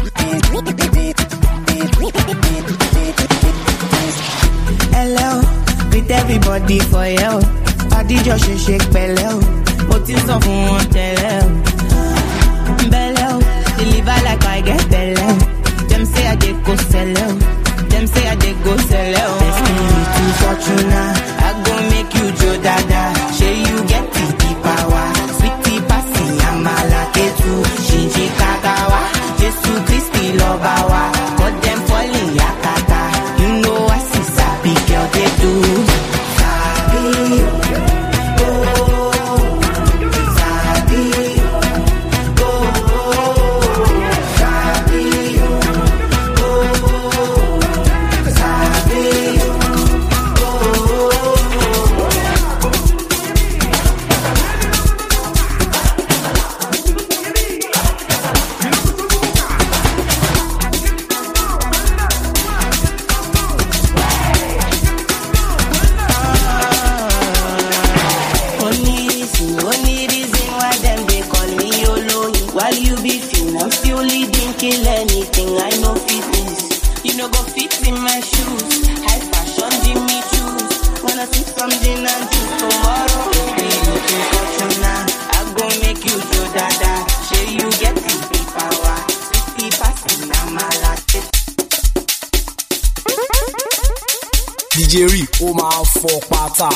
Hello, with everybody for you. I did your shake, shake, bello. What is up on one bello? Bello, deliver like I get bello. Them say I did go sell out. Them say I did go sell out. Destiny to Fortuna, I go make you Joe Dada. Say you get the power. Sweetie passy, I'm a latte too. Shinji Kagawa, Jesu Christi Lobawa. Got them falling yakata. You know I see sabi girl they do. Sabi, oh, sabi, oh, sabi, while you be fin, I'm still leading, kill anything, I know fitness. You know go fit in my shoes, high fashion, Jimmy choose. Wanna see something and choose tomorrow. Be looking for you now, I go make you do dada. Say you get the big power, fifty passing, I'm a latte. D J Real, oh my fuck pata.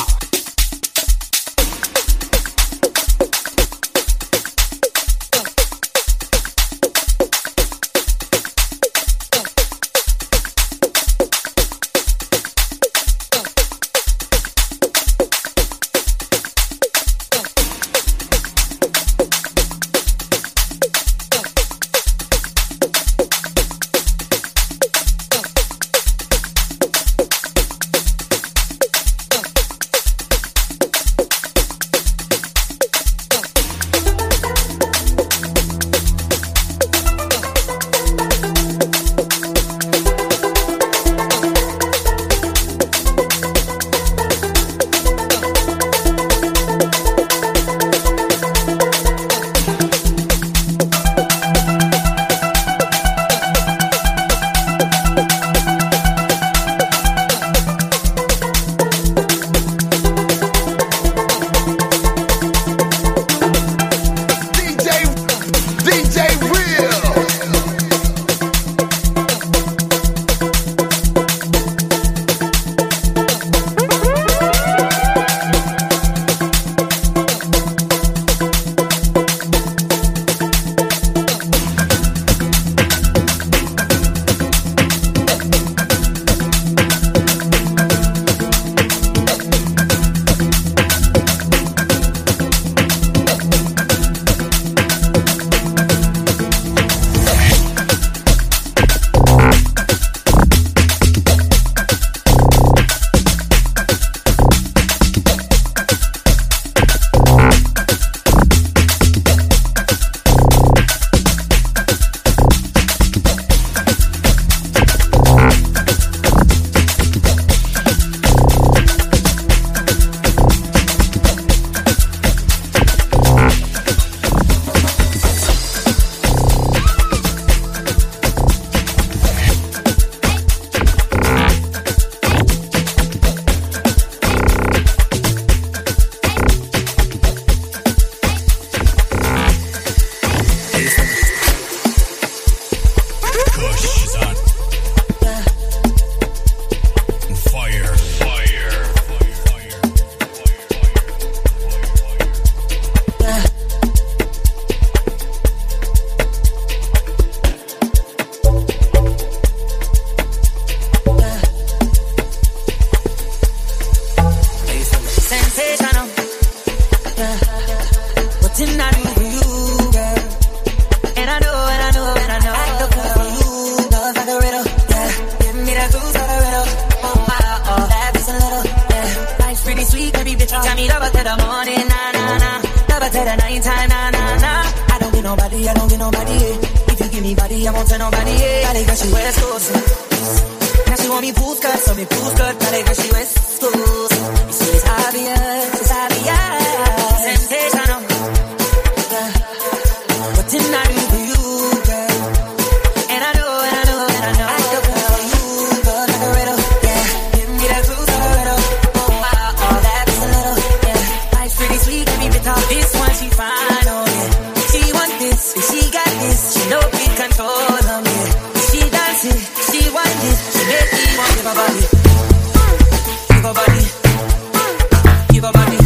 tell her nine time, nah, nah, nah. I don't get nobody, I don't get nobody, yeah. If you give me body, I won't tell nobody, yeah. Dale, girl, she West Coast. Now she want me pool skirt, so me pool skirt. Dale, girl, she West Coast. You see, it's obvious, it's obvious. Sensational. Yeah. What didn't I do for you, girl? And I know, and I know, and I know. I do for you, girl, like a riddle, yeah. Give me that cruise, like a riddle. Oh, wow, all that is a little, yeah. Life's pretty sweet, let me bit off this one, she fine, oh, yeah. She want this, and she got this. She know we control them, yeah. She dance it, she want it. She make me want to give her body. Give her body. Give her body.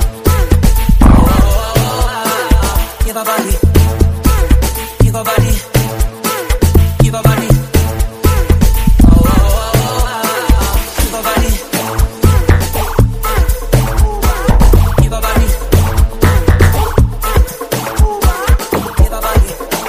Oh, give her body. Give her body. Give her body. Oh, give her body. Give her body. Give her body.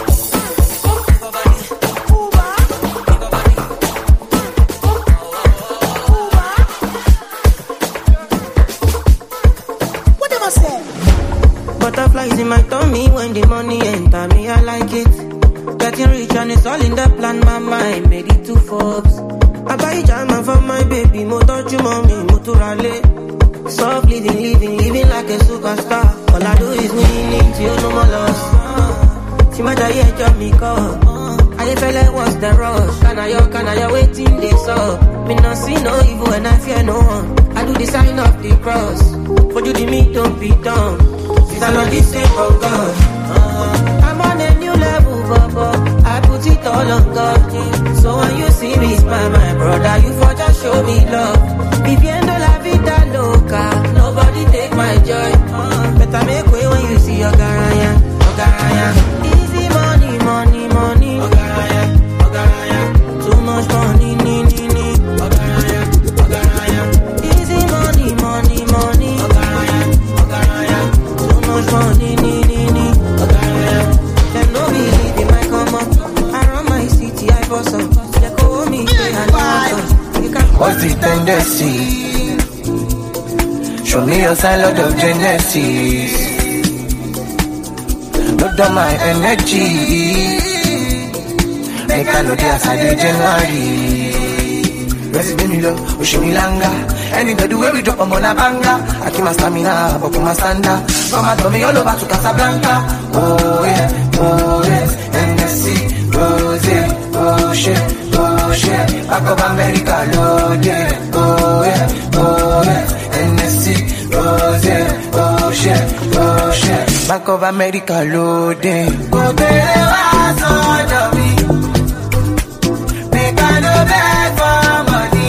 What am I saying? Butterflies in my tummy when the money enter me, I like it. Getting rich and it's all in the plan, my mind made it to Forbes. I buy jama for my baby, mo touch you mommy, mo to rally. Soft living, living, living like a superstar. All I do is winning till no more loss. See my day, job me call. I feel like what's the rush? Can I, yo, can I, yo, waiting this up? Me not see no evil and I fear no one. I do the sign of the cross. For you the me, don't be dumb. Since I'm on this same of God. Uh, I'm on a new level, Baba. I put it all on God. So when you see me smile, my brother, you for just show me love. Viviendo la vida loca. Nobody take my joy. Uh, better make way when you see your garaya. Your garaya. Easy money, money, money. Ogaraya, Ogaraya. Too much money, ni, ni, ni. Ogaraya, Ogaraya. Easy money, money, money. Ogaraya, Ogaraya. Too much money, ni, ni, ni. Ogaraya. Them no believe in my come up. I run my city, I boss up. They call me, say I know. What's the tendency? Show me your sign, Lord of Genesis. Load on my energy. Make I know this I did January. Resident me love, wish me longer. Anybody do where we drop on a banger. I keep my stamina, but my standa. From my tummy all over to Casablanca. Oh yeah, oh yes, and the sea, rose, oh shit, oh shit. Back of America, loaded. Oh yeah, oh yeah, and the sea, rose, oh shit, oh shit. Back of America, loaded. Go there, what's on me? I no beg for money.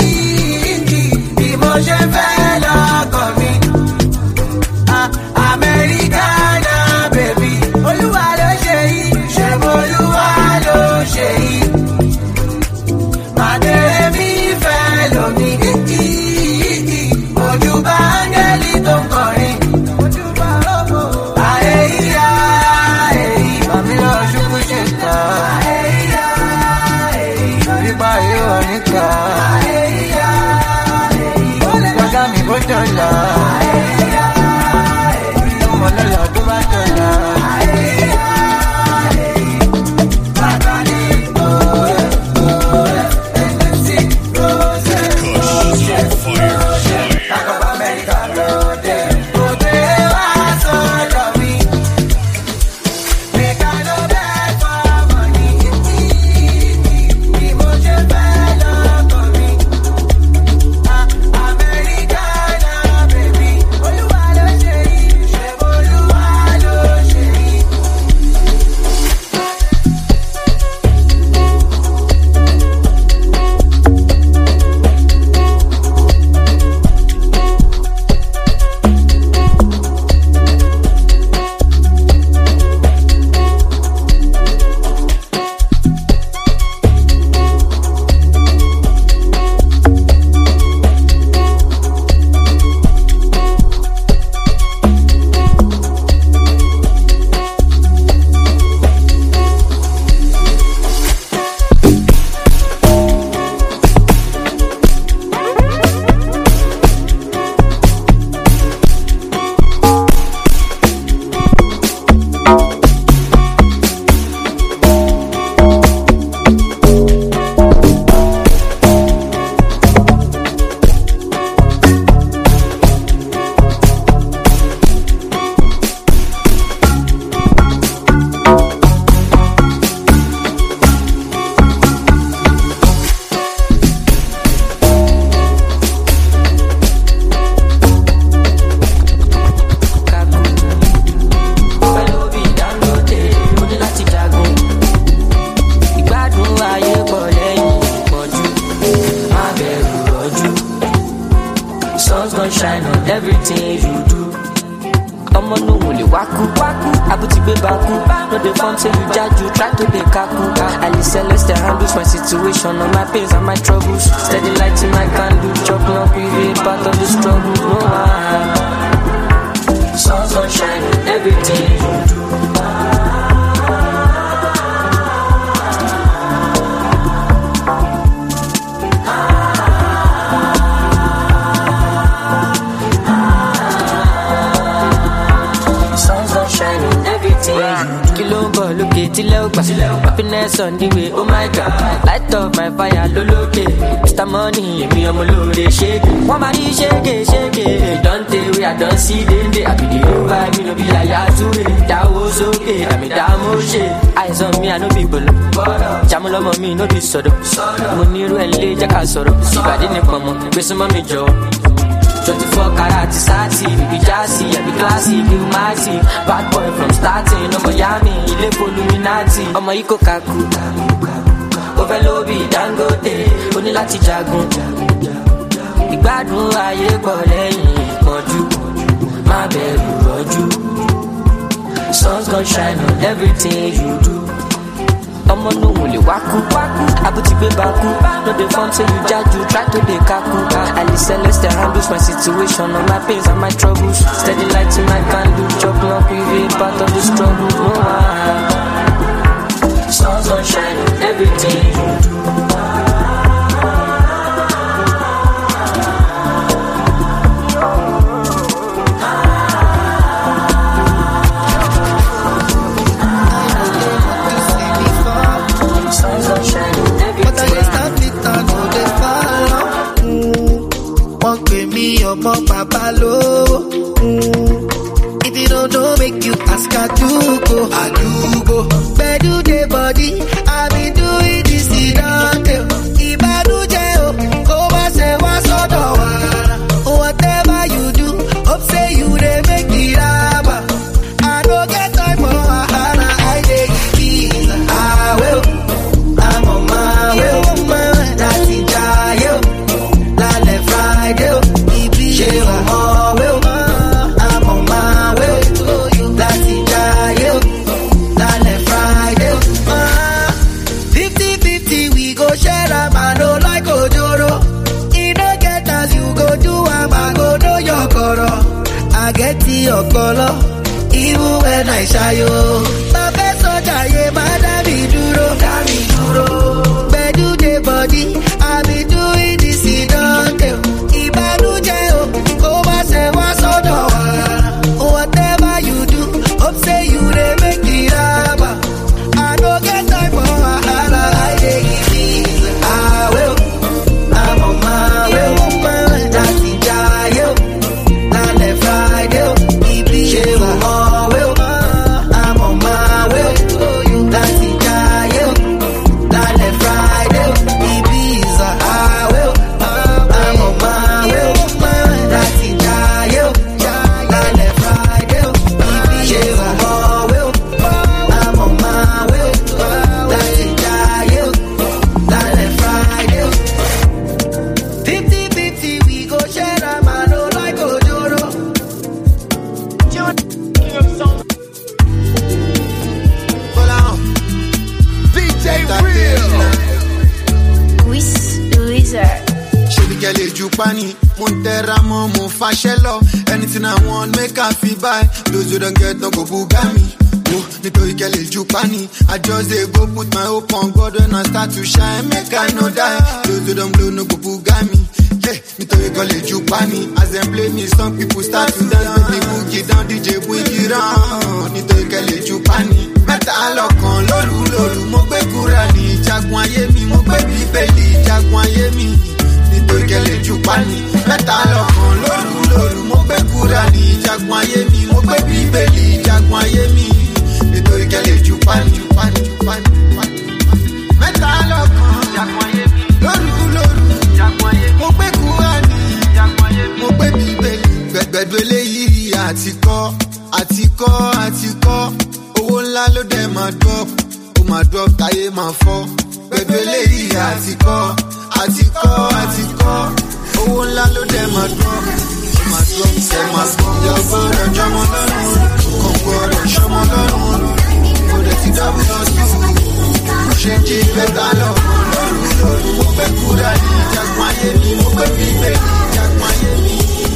Emotion fell on me. Ah, Americana, baby. Oluwa lo ṣe yìí, ṣe Oluwa lo ṣe yìí. Madere mi fẹ́ lomi. Ojú bá áńgẹ́lì tó ń kọrin. Ayé ìyá, ayé ìbámi lọ ṣubú ṣe tán. Bye. be baku. No the form say you judge, you try to be kaku. I Celeste handles my situation, all my pains and my troubles. Steady light in my candle, chop not be part of the struggle. No, I sun's gonna shine in everything you do. Happiness on the way, oh my God. Light up my fire, loloke. Mister Money, me I'm a load, shake. One body shake it, shake it. Don't tell we I don't see them. I be the new vibe, me no be like Yaturi. That was okay, I mean that motion. Eyes on me, I no people. Jamula mommy, no be sodo. Money really, Jacka soro. See bad in the mama, be some mommy job. twenty-four karat sati, be jazzy, I be classy, be mighty. Bad boy from starting, no Miami, ile Illuminati. Ọmọ iko kaku, overlobi Dangote, oni láti jagun. Ìgbádùn ayé pọ̀ lẹ́yìn ìpọ́njú, má bẹ̀rù rọ́jú. Sun's gonna shine on everything you do. Ọmọ no wole waku waku, abuti be baku. No the form say you judge, you try to dey kaku. I Celeste handles my situation, all my pains and my troubles. Steady light in my candle, chop not be part of the struggle. No, I sun's gonna shine on everything you do. Ọmọ bàbá lówó. If you don't know, make you ask Adugo. Adugo. Bedu dey body, I been doing this in Dante. Ìbànújẹ́ o, kó má ṣe wá sọ́dọ̀ wa. Whatever you do, hope say you dey make it happen. I no get time for wahala, I dey give it. I will, I'm on my way. Láti jayé o, lálẹ́ Friday o. I'm on my way to you. Láti jayé o, lálẹ́ Friday o. Fifty fifty we go share am, I no like ojoro. E no get as you go do am, I go know your koro. I get the okolo, even when I ṣayo. Bàbá sọ́jà yé má dá mi dúró, dá mi dúró. Bedu dey body, I be doing this in Dante. Ìbànújẹ́ o, kó má ṣe wá sọ́dọ̀ wa. Whatever you do, hope say you dey make it happen. I no get time for wahala, I dey give it. I will, I'm on my way. Láti jayé o, lálẹ́ Friday o. Ibi ṣe wà ọ̀wé o. I'm on my way to you. Láti jayé o, lálẹ́ Friday o. Ibi ìzà àwẹ̀ o. I'm on my way. Láti jayé o, lálẹ́ Friday o. Ibi ṣe wà ọ̀wé o. I'm on my way. Láti jayé o, lálẹ́ Friday o. Fifty fifty we go share am, I no like ojoro. D J Real. Quiz Louisa. Ṣebí gẹ́lẹ́ ju pani, mo ń tẹ́ra mọ́, mo fàṣẹ lọ. Anything I want, make I feel buy. Those who don't get, don't go bugami. Oh, nítorí gẹ́lẹ́ ju pani, I just dey go put my hope on God when I start to shine, make I no die. Those who don't blow, no go bugami. Yeah, nítorí gẹ́lẹ́ ju pani, as dem play me, some people start to dance, make me boogie down, D J boogie round. Nítorí gẹ́lẹ́ ju pani, mẹ́ta lọ́kàn lóru lóru, mo gbé Kúránì ìjagun ayé mi, mo gbé Bíbélì ìjagun ayé mi. Nítorí gẹ́lẹ́ ju pani, mẹ́ta lọ́kàn lóru lóru, mo gbé Kúránì ìjagun ayé mi, mo gbé Bíbélì ìjagun ayé mi. Nítorí gẹ́lẹ́ ju pani, pani, pani, pani. Mẹ́ta lọ́kàn ìjagun ayé mi, lóru lóru ìjagun ayé mi, mo gbé Kúránì ìjagun ayé mi, mo gbé Bíbélì. Gbẹ̀gbẹ̀dù eléyìí àtikọ́, àtikọ́, àtikọ́. Owó ńlá ló dẹ̀ máa drop, ó máa drop táyé máa fọ́. Gbẹ̀gbẹ̀dù eléyìí àtikọ́, àtikọ́, àtikọ́. Owó ńlá ló dẹ̀ máa drop, ó máa Say my school, your father, Jamon, Concord, Shamon, for the T W S. Change it better, love. Ope kurani, Jack Miami, Ope Pipe, Jack Miami.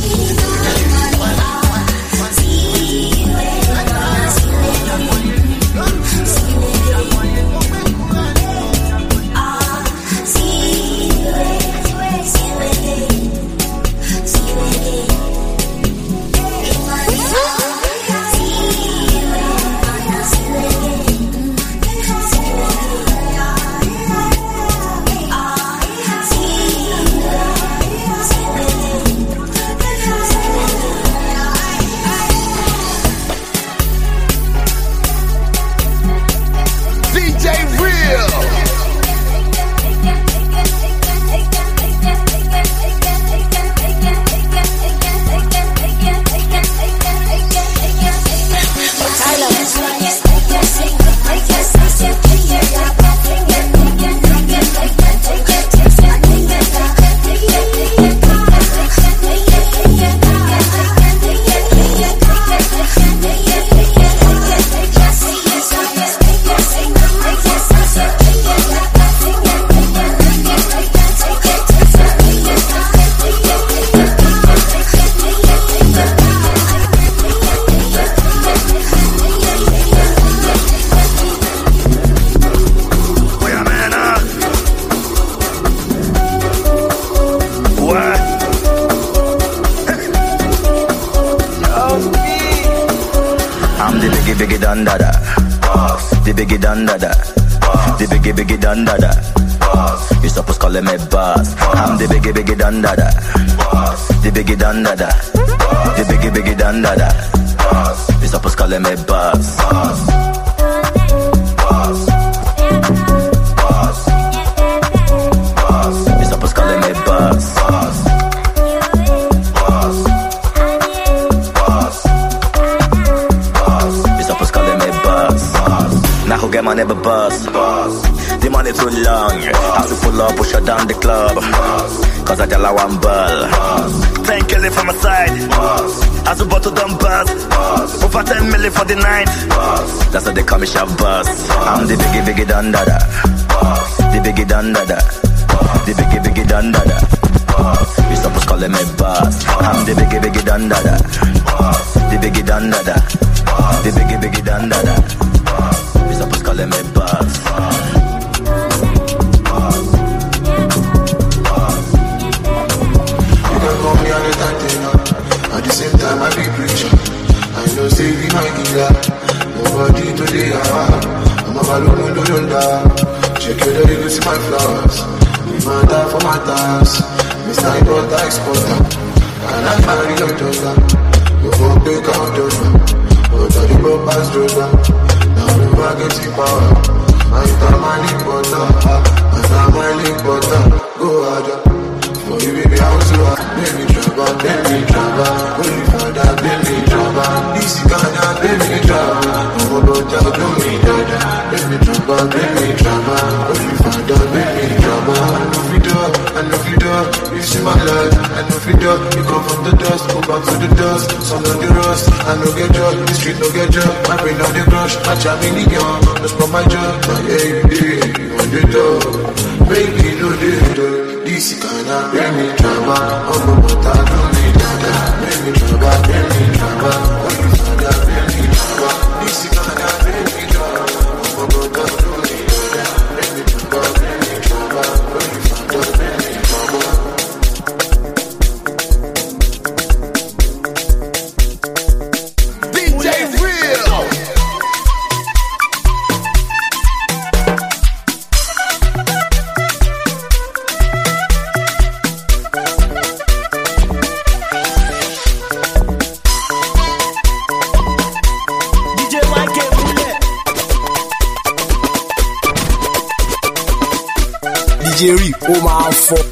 Jerry, ó máa ń fọ́.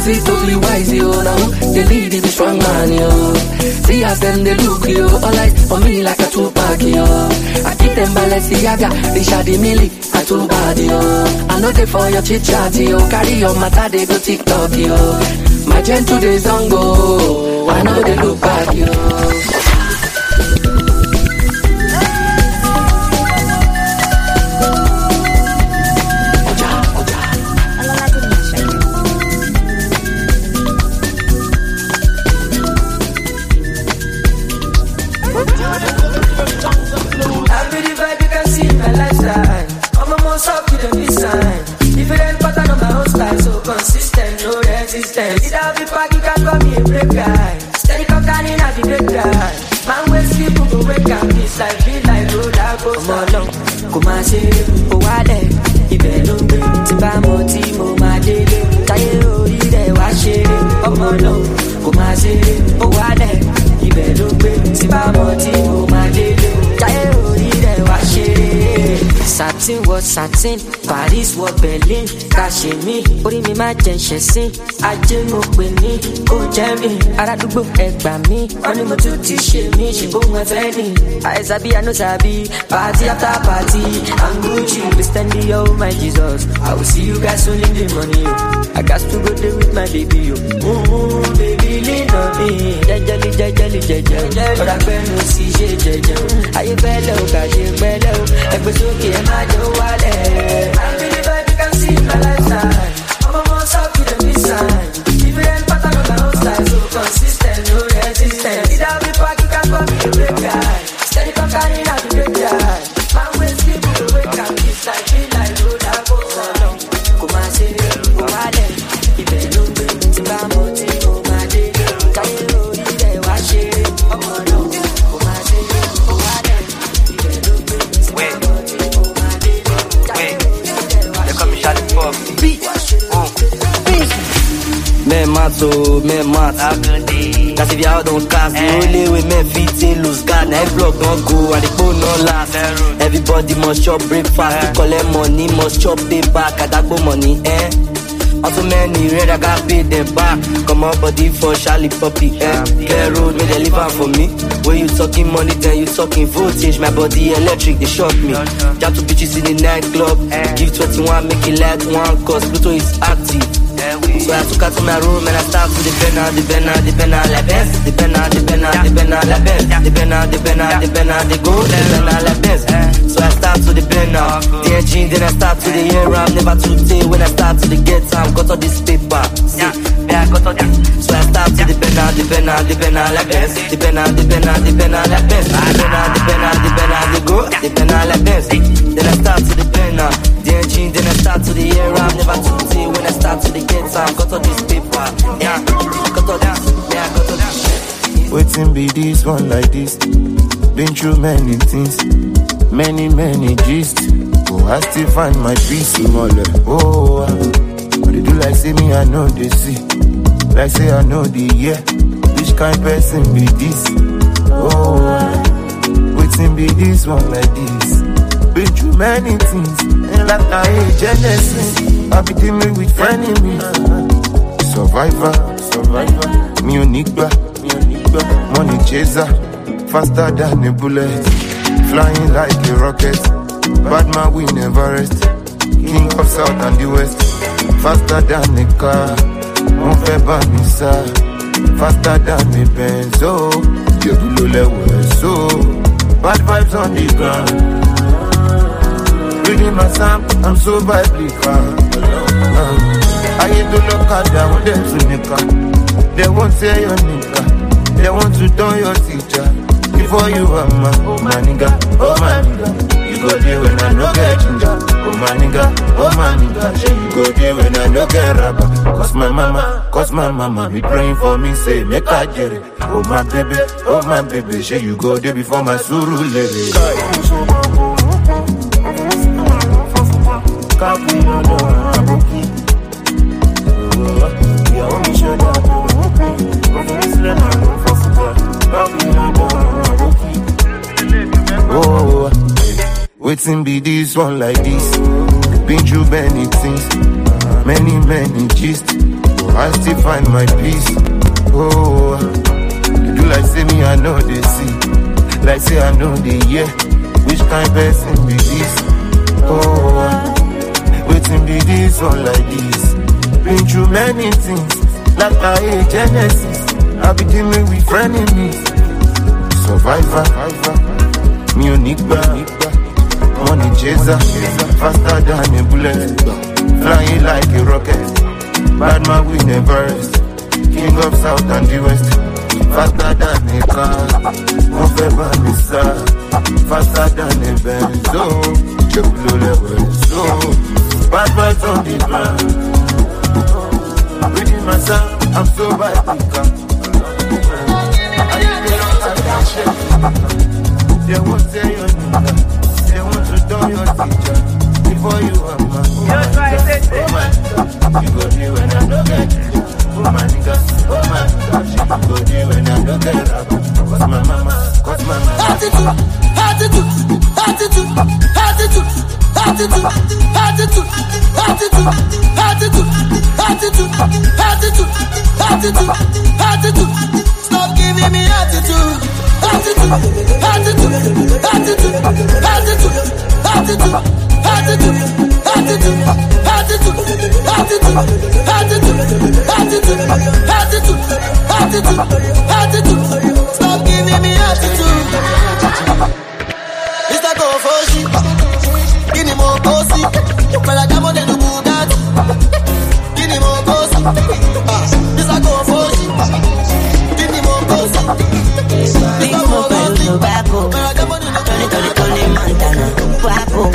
see totally wise, yo. Now they lead it, be strong man, yo. See as them they look, yo. All eyes on me like a Tupac, yo. I keep them Balenciaga, they shady milli, I too bad, yo. I know they for your chit chat, yo. Carry your matter, they go TikTok, yo. My gentle days on go, I know they look back, yo. Satin was satin, Paris was Berlin, Kashmir, orí mi máa jẹ ṣẹ̀sín, ajé mo pè ní, kò jẹ́ mi, aládùúgbò ẹgbà mi, wọ́n ní mo tún ti ṣe mí, ṣe bóun ẹ̀fẹ́ ni, àìsàbí àánú sàbí, party after party, I'm Gucci, please stand the oh my Jesus, I will see you guys soon in the morning, I got to go there with my baby, yo. Mm-hmm, baby, lean on me, jẹjẹli jẹjẹli jẹjẹ, ọ̀rọ̀ pẹ̀lú sí ṣe jẹjẹ, ayé pẹ̀lẹ́ o, kàṣe pẹ̀lẹ́ o, ẹgbẹ́ sókè ẹ̀ máa jẹ́ wálẹ̀. I really vibe, you can see my lifestyle, I'm almost up to the mid-side, different pattern on my own style, so consistent, no resistance, either we park, you can call me a break guy, steady from carrying out the break guy, man wey sleep, you go wake up, it's like, feel like road, I go along, kò máa ṣe kò wálẹ̀, ibẹ̀ ló ń gbé, tí bá mo tí mo máa dé, káyé orí rẹ̀ wá ṣe, ọmọ náà, kò máa ṣe kò wálẹ̀, ibẹ̀ ló ń gbé, tí bá mo tí mo máa dé, káyé orí rẹ̀ wá ṣe. Men mato, men mat. Cause if y'all don't cast, the only way men fit in lose God. Now every block don't go and the phone don't last. Everybody must chop breakfast to collect money, must chop pay back. I got money, eh? Also many red, I got paid them back. Come on, body for Charlie Puppy, eh? Clear road, may they live out for me. When you talking money, then you talking voltage. My body electric, they shock me. Jump to bitches in the nightclub. Give twenty-one, make it like one, cause Pluto is active. So I took her to my room and I start to the penna, the penna, the penna, la Benz, the penna, the penna, the penna, la Benz, the penna, the penna, the penna, the go, the penna, la Benz. So I start to the penna, the engine, then I start to the air ram, never to say when I start to the get time, got all this paper, see, yeah, I got all this. So I start to the penna, the penna, the penna, la Benz, the penna, the penna, the penna, la Benz, the penna, the penna, the penna, the go, the penna, la Benz. Then I start to the penna, the engine, then I start to the air ram, never to say when I start to the get time. Got all this paper, yeah. Got all that, yeah. Got all that. Waiting be this one like this. Been through many things, many many gist. Oh, I still find my peace in all that. Oh, but they do like say me, I know they see. Like say I know the yeah. Which kind person be this? Oh, waiting be this one like this. Been through many things, and like I hate Genesis. I be dealing with enemies. Survivor, survivor, me onigba, me onigba, money chaser, faster than a bullet, flying like a rocket, bad man we never rest, king of south and the west, faster than a car, on fait banissa, faster than a Benz, oh, you below level, so, bad vibes on the ground. Reading my psalm, I'm so biblical. I ain't to look at them, want them to nigga. They won't say your nigga. They want to turn your teacher. Before you are my, oh my nigga, oh my nigga. You go there when I no get ginger. Oh my nigga, oh my nigga. You go there when I no get rubber. Cause my mama, cause my mama be praying for me, say make I get it. Oh my baby, oh my baby. Say you go there before my suru lady. Oh, waiting be this one like this. Been through many things, many many gist. I still find my peace. Oh, you do like say me, I know they see. Like say I know they hear. Which kind person be this? Oh, waiting be this or like this. Been through many things, like I hate Genesis. I be dealing with frenemies. Survivor, me Onikba, money chaser, faster than a bullet, flying like a rocket. Bad man we never rest. King of South and the West, faster than a car. November Nissa, faster than a Benz. So, Chuklo level, so bad boys on the ground. Reading myself, I'm so biblical. They won't say your name. They want to do your teacher before you are my. Oh my God, you go there when I don't get it. Oh my nigga, oh my God, she go there when I don't get it. Cause my mama, cause my mama. Attitude, attitude, attitude, attitude, attitude, attitude, attitude, attitude, attitude, attitude, attitude, attitude. Stop giving me attitude. Attitude, attitude, attitude, attitude, attitude, attitude, attitude, attitude, attitude, attitude, attitude, attitude, attitude. Stop giving me attitude. Mister Kofoshi, give me more pussy. But I come on and do that. Give me more pussy. Mister Kofoshi, give me more pussy. Big Smoke and Tobacco, Tony Tony Tony Montana, Waco,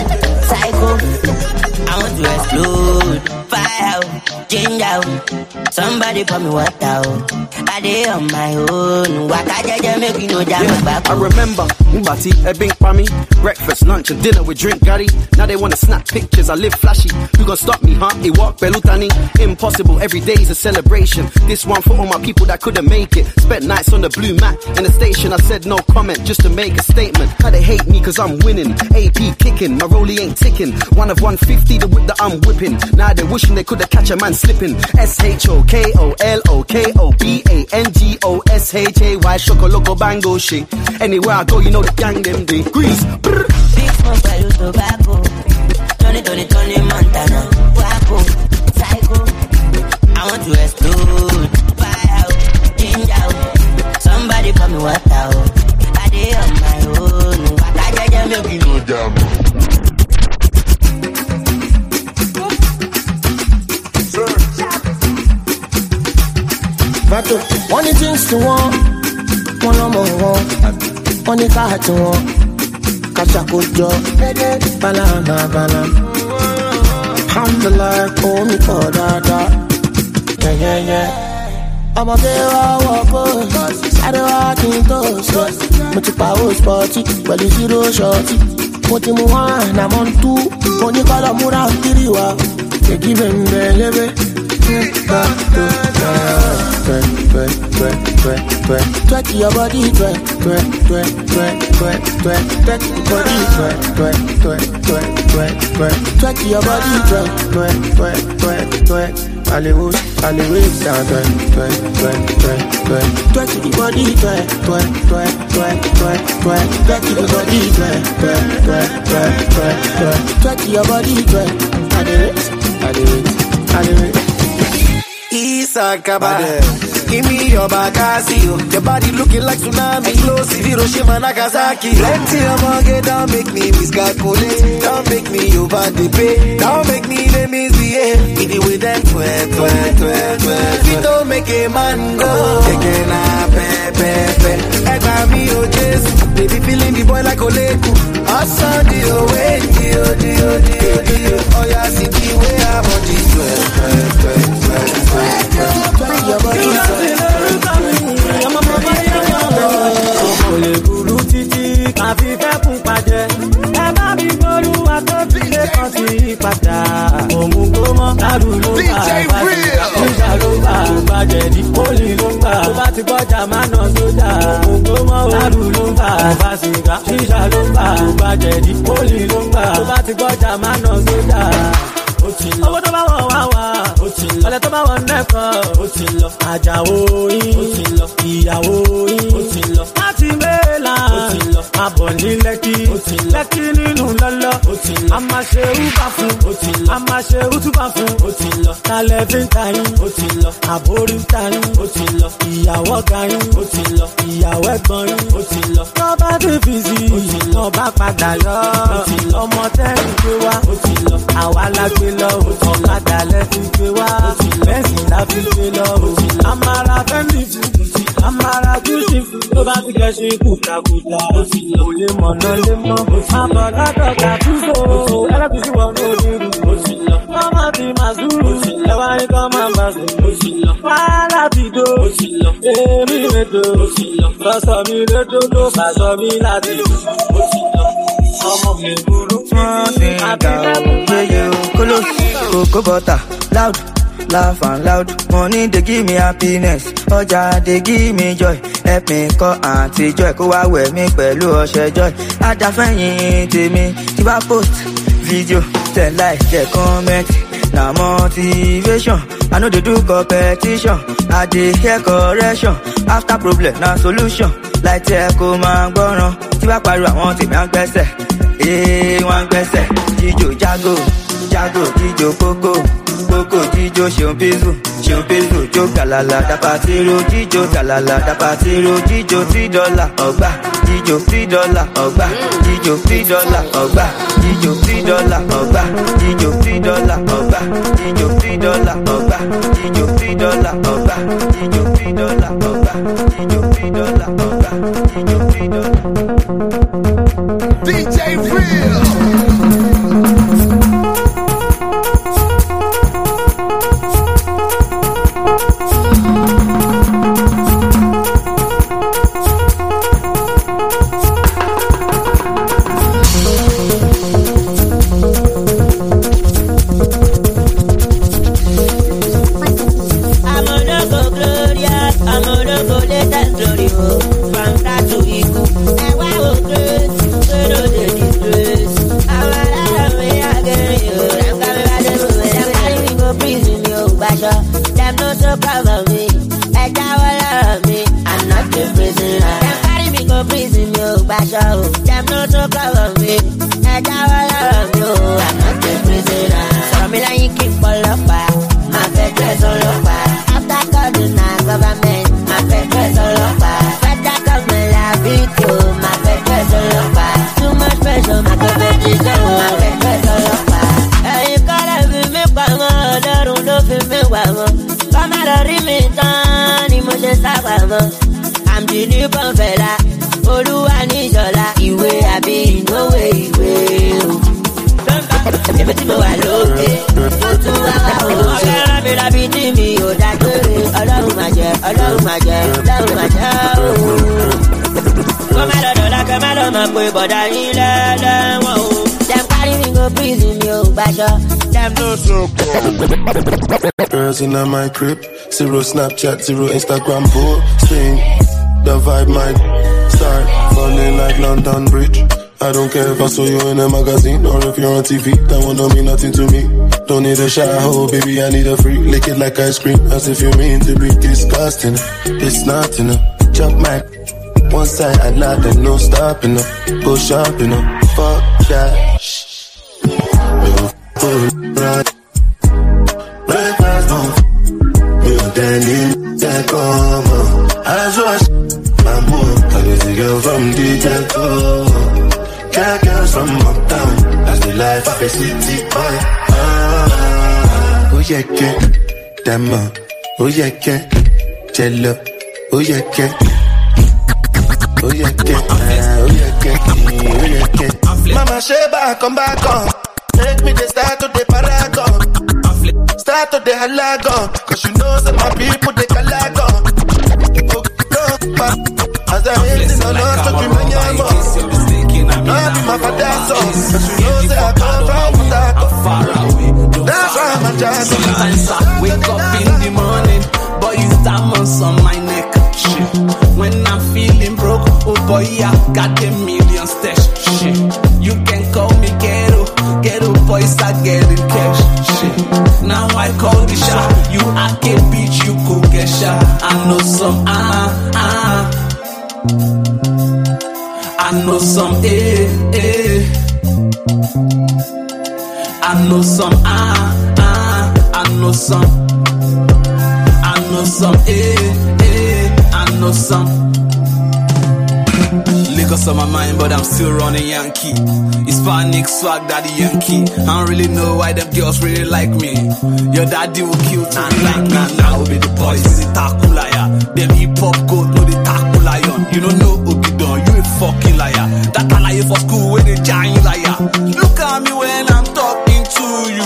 Psycho. I want to explode, fire, ginger. Somebody pour me water. I dey on my own. Waka jaja make me know jam back. I remember Mbati, a bink for me. Breakfast, lunch, and dinner with drink Gary. Now they wanna snap pictures. I live flashy. You gon' stop me, huh? It walk Belutani. Impossible. Every day's a celebration. This one for all my people that couldn't make it. Spent nights on the blue mat in the station. I said no comment just to make a statement. How they hate me cause I'm winning. A P kicking. My rollie ain't ticking. One of one fifty, the whip that I'm whipping. Now they wishing they could've catch a man slipping. S H O K O L O K O B A N G O S H A Y Shoko Loco Bango shit. Anywhere I go, you know the gang them they grease. Brr. Big Smoke and Tobacco, Tony Tony Tony Montana, Waco, Psycho. I want to explode, fire out, ginger. Somebody pour me water. I dey on my own. Waka jaja make me know jam. Vato, one the things to want, one no more want, one the car to want, Kasha Kujo, banana, banana. Alhamdulillah, oh me for that, yeah, yeah, yeah. I'm a girl, walk on, I don't walk in toes, but you power sporty, well you zero shorty. What you want, I'm on two, when you call a mura, Kiriwa, they give him the Twerk, twerk, twerk, twerk, twerk, twerk your body, twerk, twerk, twerk, twerk, twerk, twerk, twerk your body, twerk, twerk, twerk, twerk, twerk, twerk, twerk your body, twerk, twerk, twerk, twerk, twerk. Hollywood, Hollywood, down, twerk, twerk, twerk, twerk, twerk, twerk your body, twerk, twerk, twerk, twerk, twerk, twerk, twerk your body, twerk, twerk, twerk, twerk, twerk, twerk, twerk your body, twerk. I do it, I do it, I do it. Isakaba, give me your Bakasio. Your body looking like tsunami, explosive Hiroshima, Nagasaki. Plenty of money, don't make me miscalculate. Don't make me over the pay. Don't make me the misbehave. Give it with them, twerk, twerk, twerk, twerk. If you don't make a man go, taking a pepe, pepe. Egg me, oh Jesus. Baby feeling the boy like Oleku. Awesome, the way, dio, dio, dio, dio. Oh yeah, see the way I'm on this twerk, twerk, twerk, twerk, twerk. Olè burú títí kan fi fẹ́ kún pàjẹ́. Ẹ bá mi gbóru àtọ́sílẹ̀ kan sí padà. Òmùgó mọ́ dàrú ló bá bàjẹ́. Nígbà ló bá bàjẹ́ ní pólì ló ń gbà. Tó bá ti gbọ́jà máa nà sójà. Òmùgó mọ́ dàrú ló ń gbà bàṣìkà. Nígbà ló bá bàjẹ́ ní pólì ló ń gbà. Tó bá ti gbọ́jà máa nà sójà. Owó tó bá wọ̀ wá wá. ọ̀lẹ́ tó bá wọn nẹ́kan ó ti lọ àjàwó yín ó ti lọ ìyàwó yín ó ti lọ láti mẹ́la ó ti lọ àbọ̀ ní lẹ́kí ó ti lọ lẹ́kí nínú lọ́lọ́ ó ti lọ a máa ṣe rúbà fún ó ti lọ a máa ṣe rútúbà fún ó ti lọ kálẹ̀ fi ń ta yín ó ti lọ àbórí ń ta yín ó ti lọ ìyàwó ọ̀gá yín ó ti lọ ìyàwó ẹ̀gbọ́n yín ó ti lọ tọ́ba dé fìzì tọ́ba padà yọ ọmọ tẹ́lẹ̀ gbé wá ó ti lọ àwa la gbé lọ ọ̀kadà lẹ́sìn gbé wá bẹ́ẹ̀sì la fi gbé lọ amara fẹ́mi fún amara gúúsì fún tó bá ti kẹ́sí kùtàkùtà ó ti lọ lè mọ̀ náà lè mọ̀ àbọ̀ ládọ̀gà túbò ẹlẹ́bìsí wọn ló nírú ó ti lọ lọ́mọ ti máa zúrù ẹwà ní kọ́ máa bá sùn ó ti lọ wàhálà ti dó ó ti lọ èmi rédò ó ti lọ lọ́sọ̀ mi rédò ló bá sọ mi láti ó ti lọ ọmọ mi burú fún Kolo, cocoa butter, loud, laugh and loud. Money they give me happiness, ọjà they give me joy. Help me call auntie joy, kó wá wẹ̀ mí pẹ̀lú ọṣẹ joy. Adáfẹ́yìn tèmi tí bá post video, ten like, ten comment. Na motivation, I know they do competition. I dey hear correction, after problem na solution. Like tí ẹ kò máa gbọ́ràn, tí bá pariwo àwọn tèmi á gbẹ́sẹ̀. Ee, wọ́n gbẹ́sẹ̀, jíjó jágò. Jago, Jijo, Coco, Coco, Jijo, Seun Pizu, Seun Pizu, Jo Galala, Dapatiro, Jijo Galala, Dapatiro, Jijo, three dollar, Ogba, Jijo, three dollar, Ogba, Jijo, three dollar, Ogba, Jijo, three dollar, Ogba, Jijo, three dollar, Ogba, Jijo, three dollar, Ogba, Jijo, three dollar, Ogba, Jijo, three dollar, Ogba, Jijo, three dollar, Ogba, Jijo, three dollar. D J Real. I'm the new Bonfela, Olúwa níjọlá, ìwé àbí ìnáwó ìwé o. Èmi tí mo wà lókè, mo tún wá wá o. Ọlọ́run mi rábí tí mi ò dágbére, Ọlọ́run máa jẹ, Ọlọ́run máa jẹ, Ọlọ́run máa jẹ o. Kó má lọ dọ̀la, kó má lọ mọ̀ pé bọ̀dá yín lẹ́lẹ́wọ̀n o. Dem carry me go prison, mi ò gbàṣọ. Dem no so cool. Girls in my crib, zero Snapchat, zero Instagram posting. The vibe might start falling like London Bridge. I don't care if I saw you in a magazine or if you're on T V. That one don't mean nothing to me. Don't need a shower, baby, I need a freak. Lick it like ice cream, as if you mean to be disgusting. It's not enough. Chop my one side, I not there, no stopping up. Go shopping up, fuck that. Right. Right past home. You Danny, that come on. I just my boy, I get a girl from the ghetto. Cat girls from uptown. That's the life of a city boy. Ah, oh yeah, yeah, damn up. Oh yeah, yeah, jello. Oh yeah, yeah. Oh yeah, yeah, oh yeah, yeah, oh yeah, yeah. Mama Sheba, come back on. Take me the start to the paragon. Start to the halagon. Cause you know that my people they calagon. Oh, no, but as I hate it, I'm not talking my yamo. Not be my father's son. Cause you know that I come from that. That's why I'm a jazz. Sometimes I wake up in the morning, but you diamonds on my neck. Shit. When I'm feeling broke, oh boy, I've got a million stash. Shit. You can call me ghetto. Ghetto boys are getting cash. Shit. Now I call the shot. You you could get shot. I know some ah ah. I know some eh eh. I know some ah ah. I know some. I know some eh eh. I know some. Lagos on my mind, but I'm still running Yankee. Hispanic swag, daddy Yankee. I don't really know why them girls really like me. Your daddy will kill to nah, like nah, me. Now be the boys, the tackle liar. Them hip hop goat, no the tackle lion. You don't know Ogidon, you a fucking liar. That I lie for school with a giant liar. Look at me when I'm talking to you.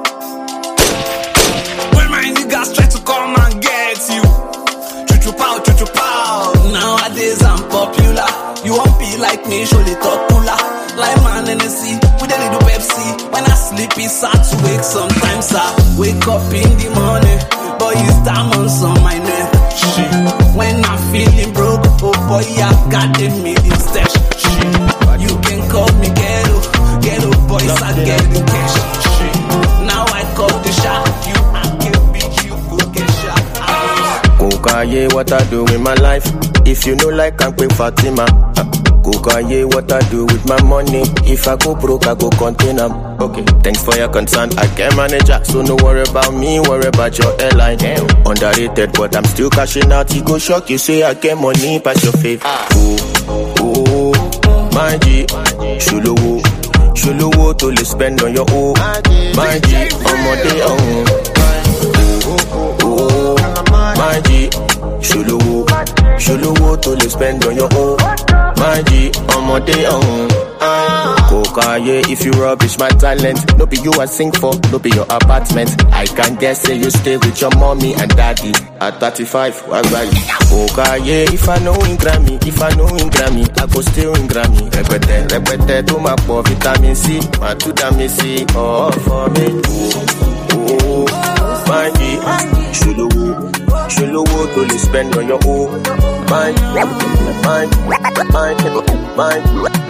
When my niggas try to come and get you. Chuchu pow, chuchu pow. Nowadays I'm popular. You won't be like me, surely talk cooler. Like man in the sea, with a little Pepsi. When I sleep, it's hard to wake. Sometimes I wake up in the morning, boy, it's diamonds on my neck. Shit. When I'm feeling broke, oh boy, I got a million stash. Shit. You can call me ghetto, ghetto boys, I get the cash. Shit. Now I call the shot, you I can beat you, go get shot. Kokaye, what I do with my life? If you know like I'm Queen Fatima. Kokaye, what I do with my money? If I go broke, I go contain them. Okay, thanks for your concern. I can manage it, so no worry about me, worry about your airline. Damn. Underrated, but I'm still cashing out. You go shock, you say I get money, pass your faith. Oh, oh, my G, Shuluwo, Shuluwo to le spend on your own. My G, on my day on. Oh, oh, my G, Shuluwo, Shuluwo to le spend on your own. My G, on my day on. Kokaye, if you rubbish my talent, no be you I sing for, no be your apartment. I can guess say you stay with your mommy and daddy. At thirty-five, why right? Kokaye, if I know in Grammy, if I know in Grammy, I go still in Grammy. Repete, repete, to my poor vitamin C, my two vitamin C, oh for me. Oh, oh, my G, Shuluwo, Shuluwo to le spend on your own. My, my, my, my, my,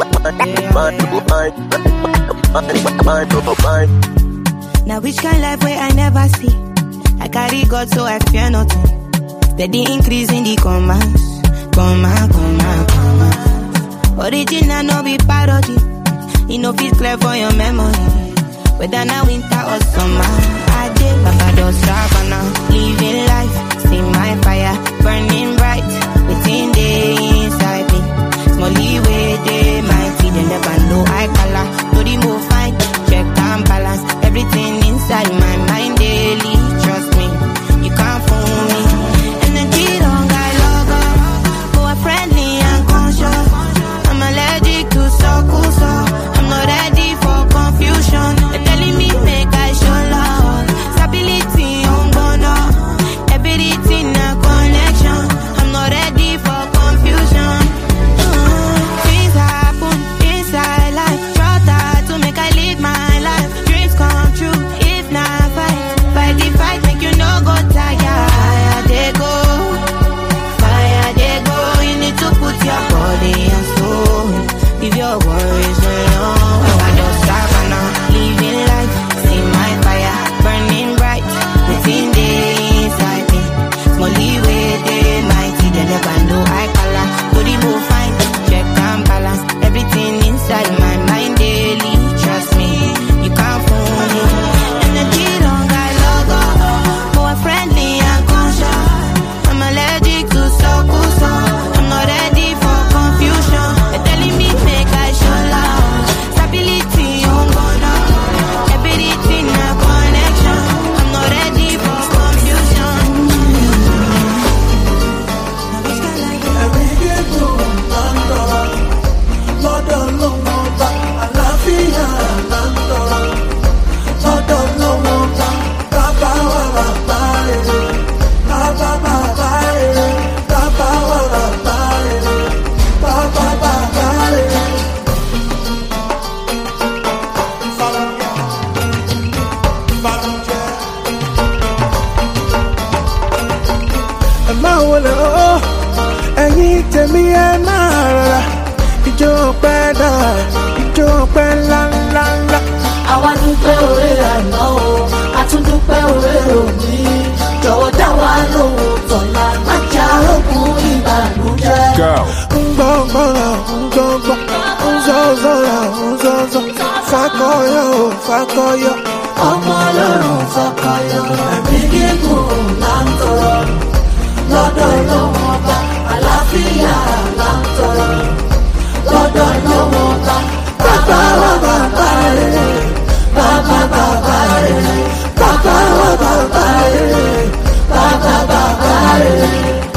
now which kind life where I never see? I carry God so I fear nothing. Steady increase in the commas, comma, comma, comma. Original no be parody. You know fit clear for your memory. Whether now winter or summer, I did Baba Savannah, living life, see my fire burning bright within the inside me. Smally way they mighty, they never know I color. No the move fine, check and balance everything inside my mind daily. Trust me, you can't fool me. Energy don't got logo, go a friendly and conscious. I'm allergic to circle, so I'm not ready for confusion. They're telling me make I show love, stability on bono, everything a connection. I'm not ready for confusion. Leave your worries alone. I just Savannah, living life, see my fire burning bright within the inside me. Smally way they mighty, they never know I color. Body move fine, check and balance everything inside my mind daily. Trust me, you can't fool me. Energy don't got logo, more friendly and conscious. I'm allergic to circle, so I'm not ready for confusion. They're telling me make I show love, stability on bono, everything a connection. I'm not ready for confusion. Ẹ̀yin tèmi ẹ máa rọra, ìjó pẹ́ dáa, ìjó pẹ́ ńláńláńlá. Àwa dúpẹ́ oore àná o, a tún dúpẹ́ oore òní. Jọ̀wọ́ dá wa lówó tọ̀la má já òkun ìbànújẹ́. Ngbọ̀ngbọ̀nra ngbọ̀ngbọ̀n nzọ̀zọ̀ra nzọ̀zọ̀ fakọyọ fakọyọ. Ọmọ ọlọ́run fakọyọ ẹ̀mí gígùn là ń tọrọ lọ́dọ̀ lọ́wọ́ ọba àlàáfíà là ń tọrọ lọ́dọ̀ lọ́wọ́ ọba bàbá wa bàbá rere bàbá bàbá rere bàbá wa bàbá rere bàbá bàbá rere.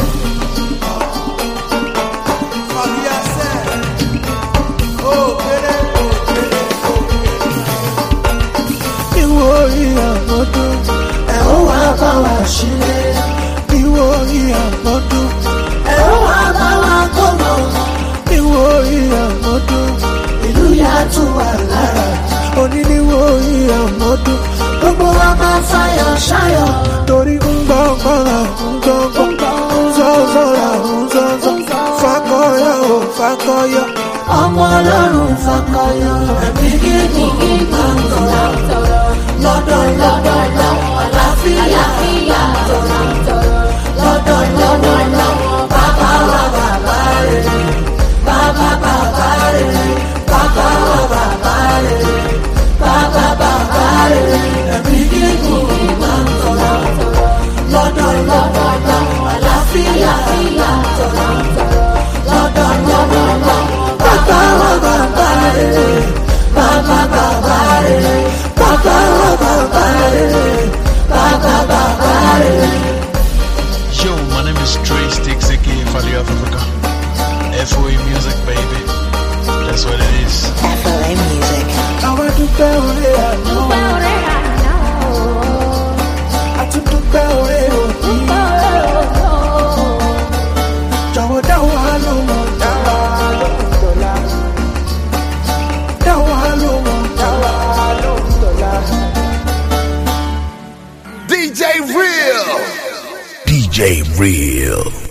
Ìwọ ìyàmọ́dún ẹ̀ ó wá bá wa ṣílé. Ìwọ ìyàmọ́dún ẹ̀ ó wá bá wa kó mọ́. Ìwọ ìyàmọ́dún ìlú yà tún wà lára. Oníníwò ìyàmọ́dún gbogbo wa máa fayọ̀ ṣayọ̀. Torí ngbọ̀ngbọ̀nra ngbọ̀ngbọ̀n nzọ̀zọ̀ra nzọ̀zọ̀ fakọyọ fakọyọ. Ọmọ ọlọ́run fakọyọ ẹ̀mí gígùn là ń tọrọ lọ́dọ̀ lọ́dọ̀ lọ́wọ́ àlàáfíà là ń tọrọ lọ́dọ̀ lọ́dọ̀ lọ́wọ́ bàbá wa bàbá rere bàbá bàbá rere bàbá wa bàbá rere bàbá bàbá rere ẹ̀mí gígùn là ń tọrọ lọ́dọ̀ lọ́dọ̀ lọ́wọ́ àlàáfíà là ń tọrọ lọ́dọ̀ lọ́dọ̀ lọ́wọ́ bàbá wa bàbá rere bàbá bàbá rere bàbá wa bàbá rere bàbá bàbá rere. Yo, my name is Trey Sticks, aka Fali of Africa. F O A music, baby. That's what it is. F O A music. Àwa dúpẹ́ oore àná. Dúpẹ́ oore àná. A tún dúpẹ́ oore òní. Jọ̀wọ́ dá wa lóhùn, dá wa lóhùn dọ̀la. Dá wa lóhùn, dá wa lóhùn dọ̀la. D J Real. D J Real.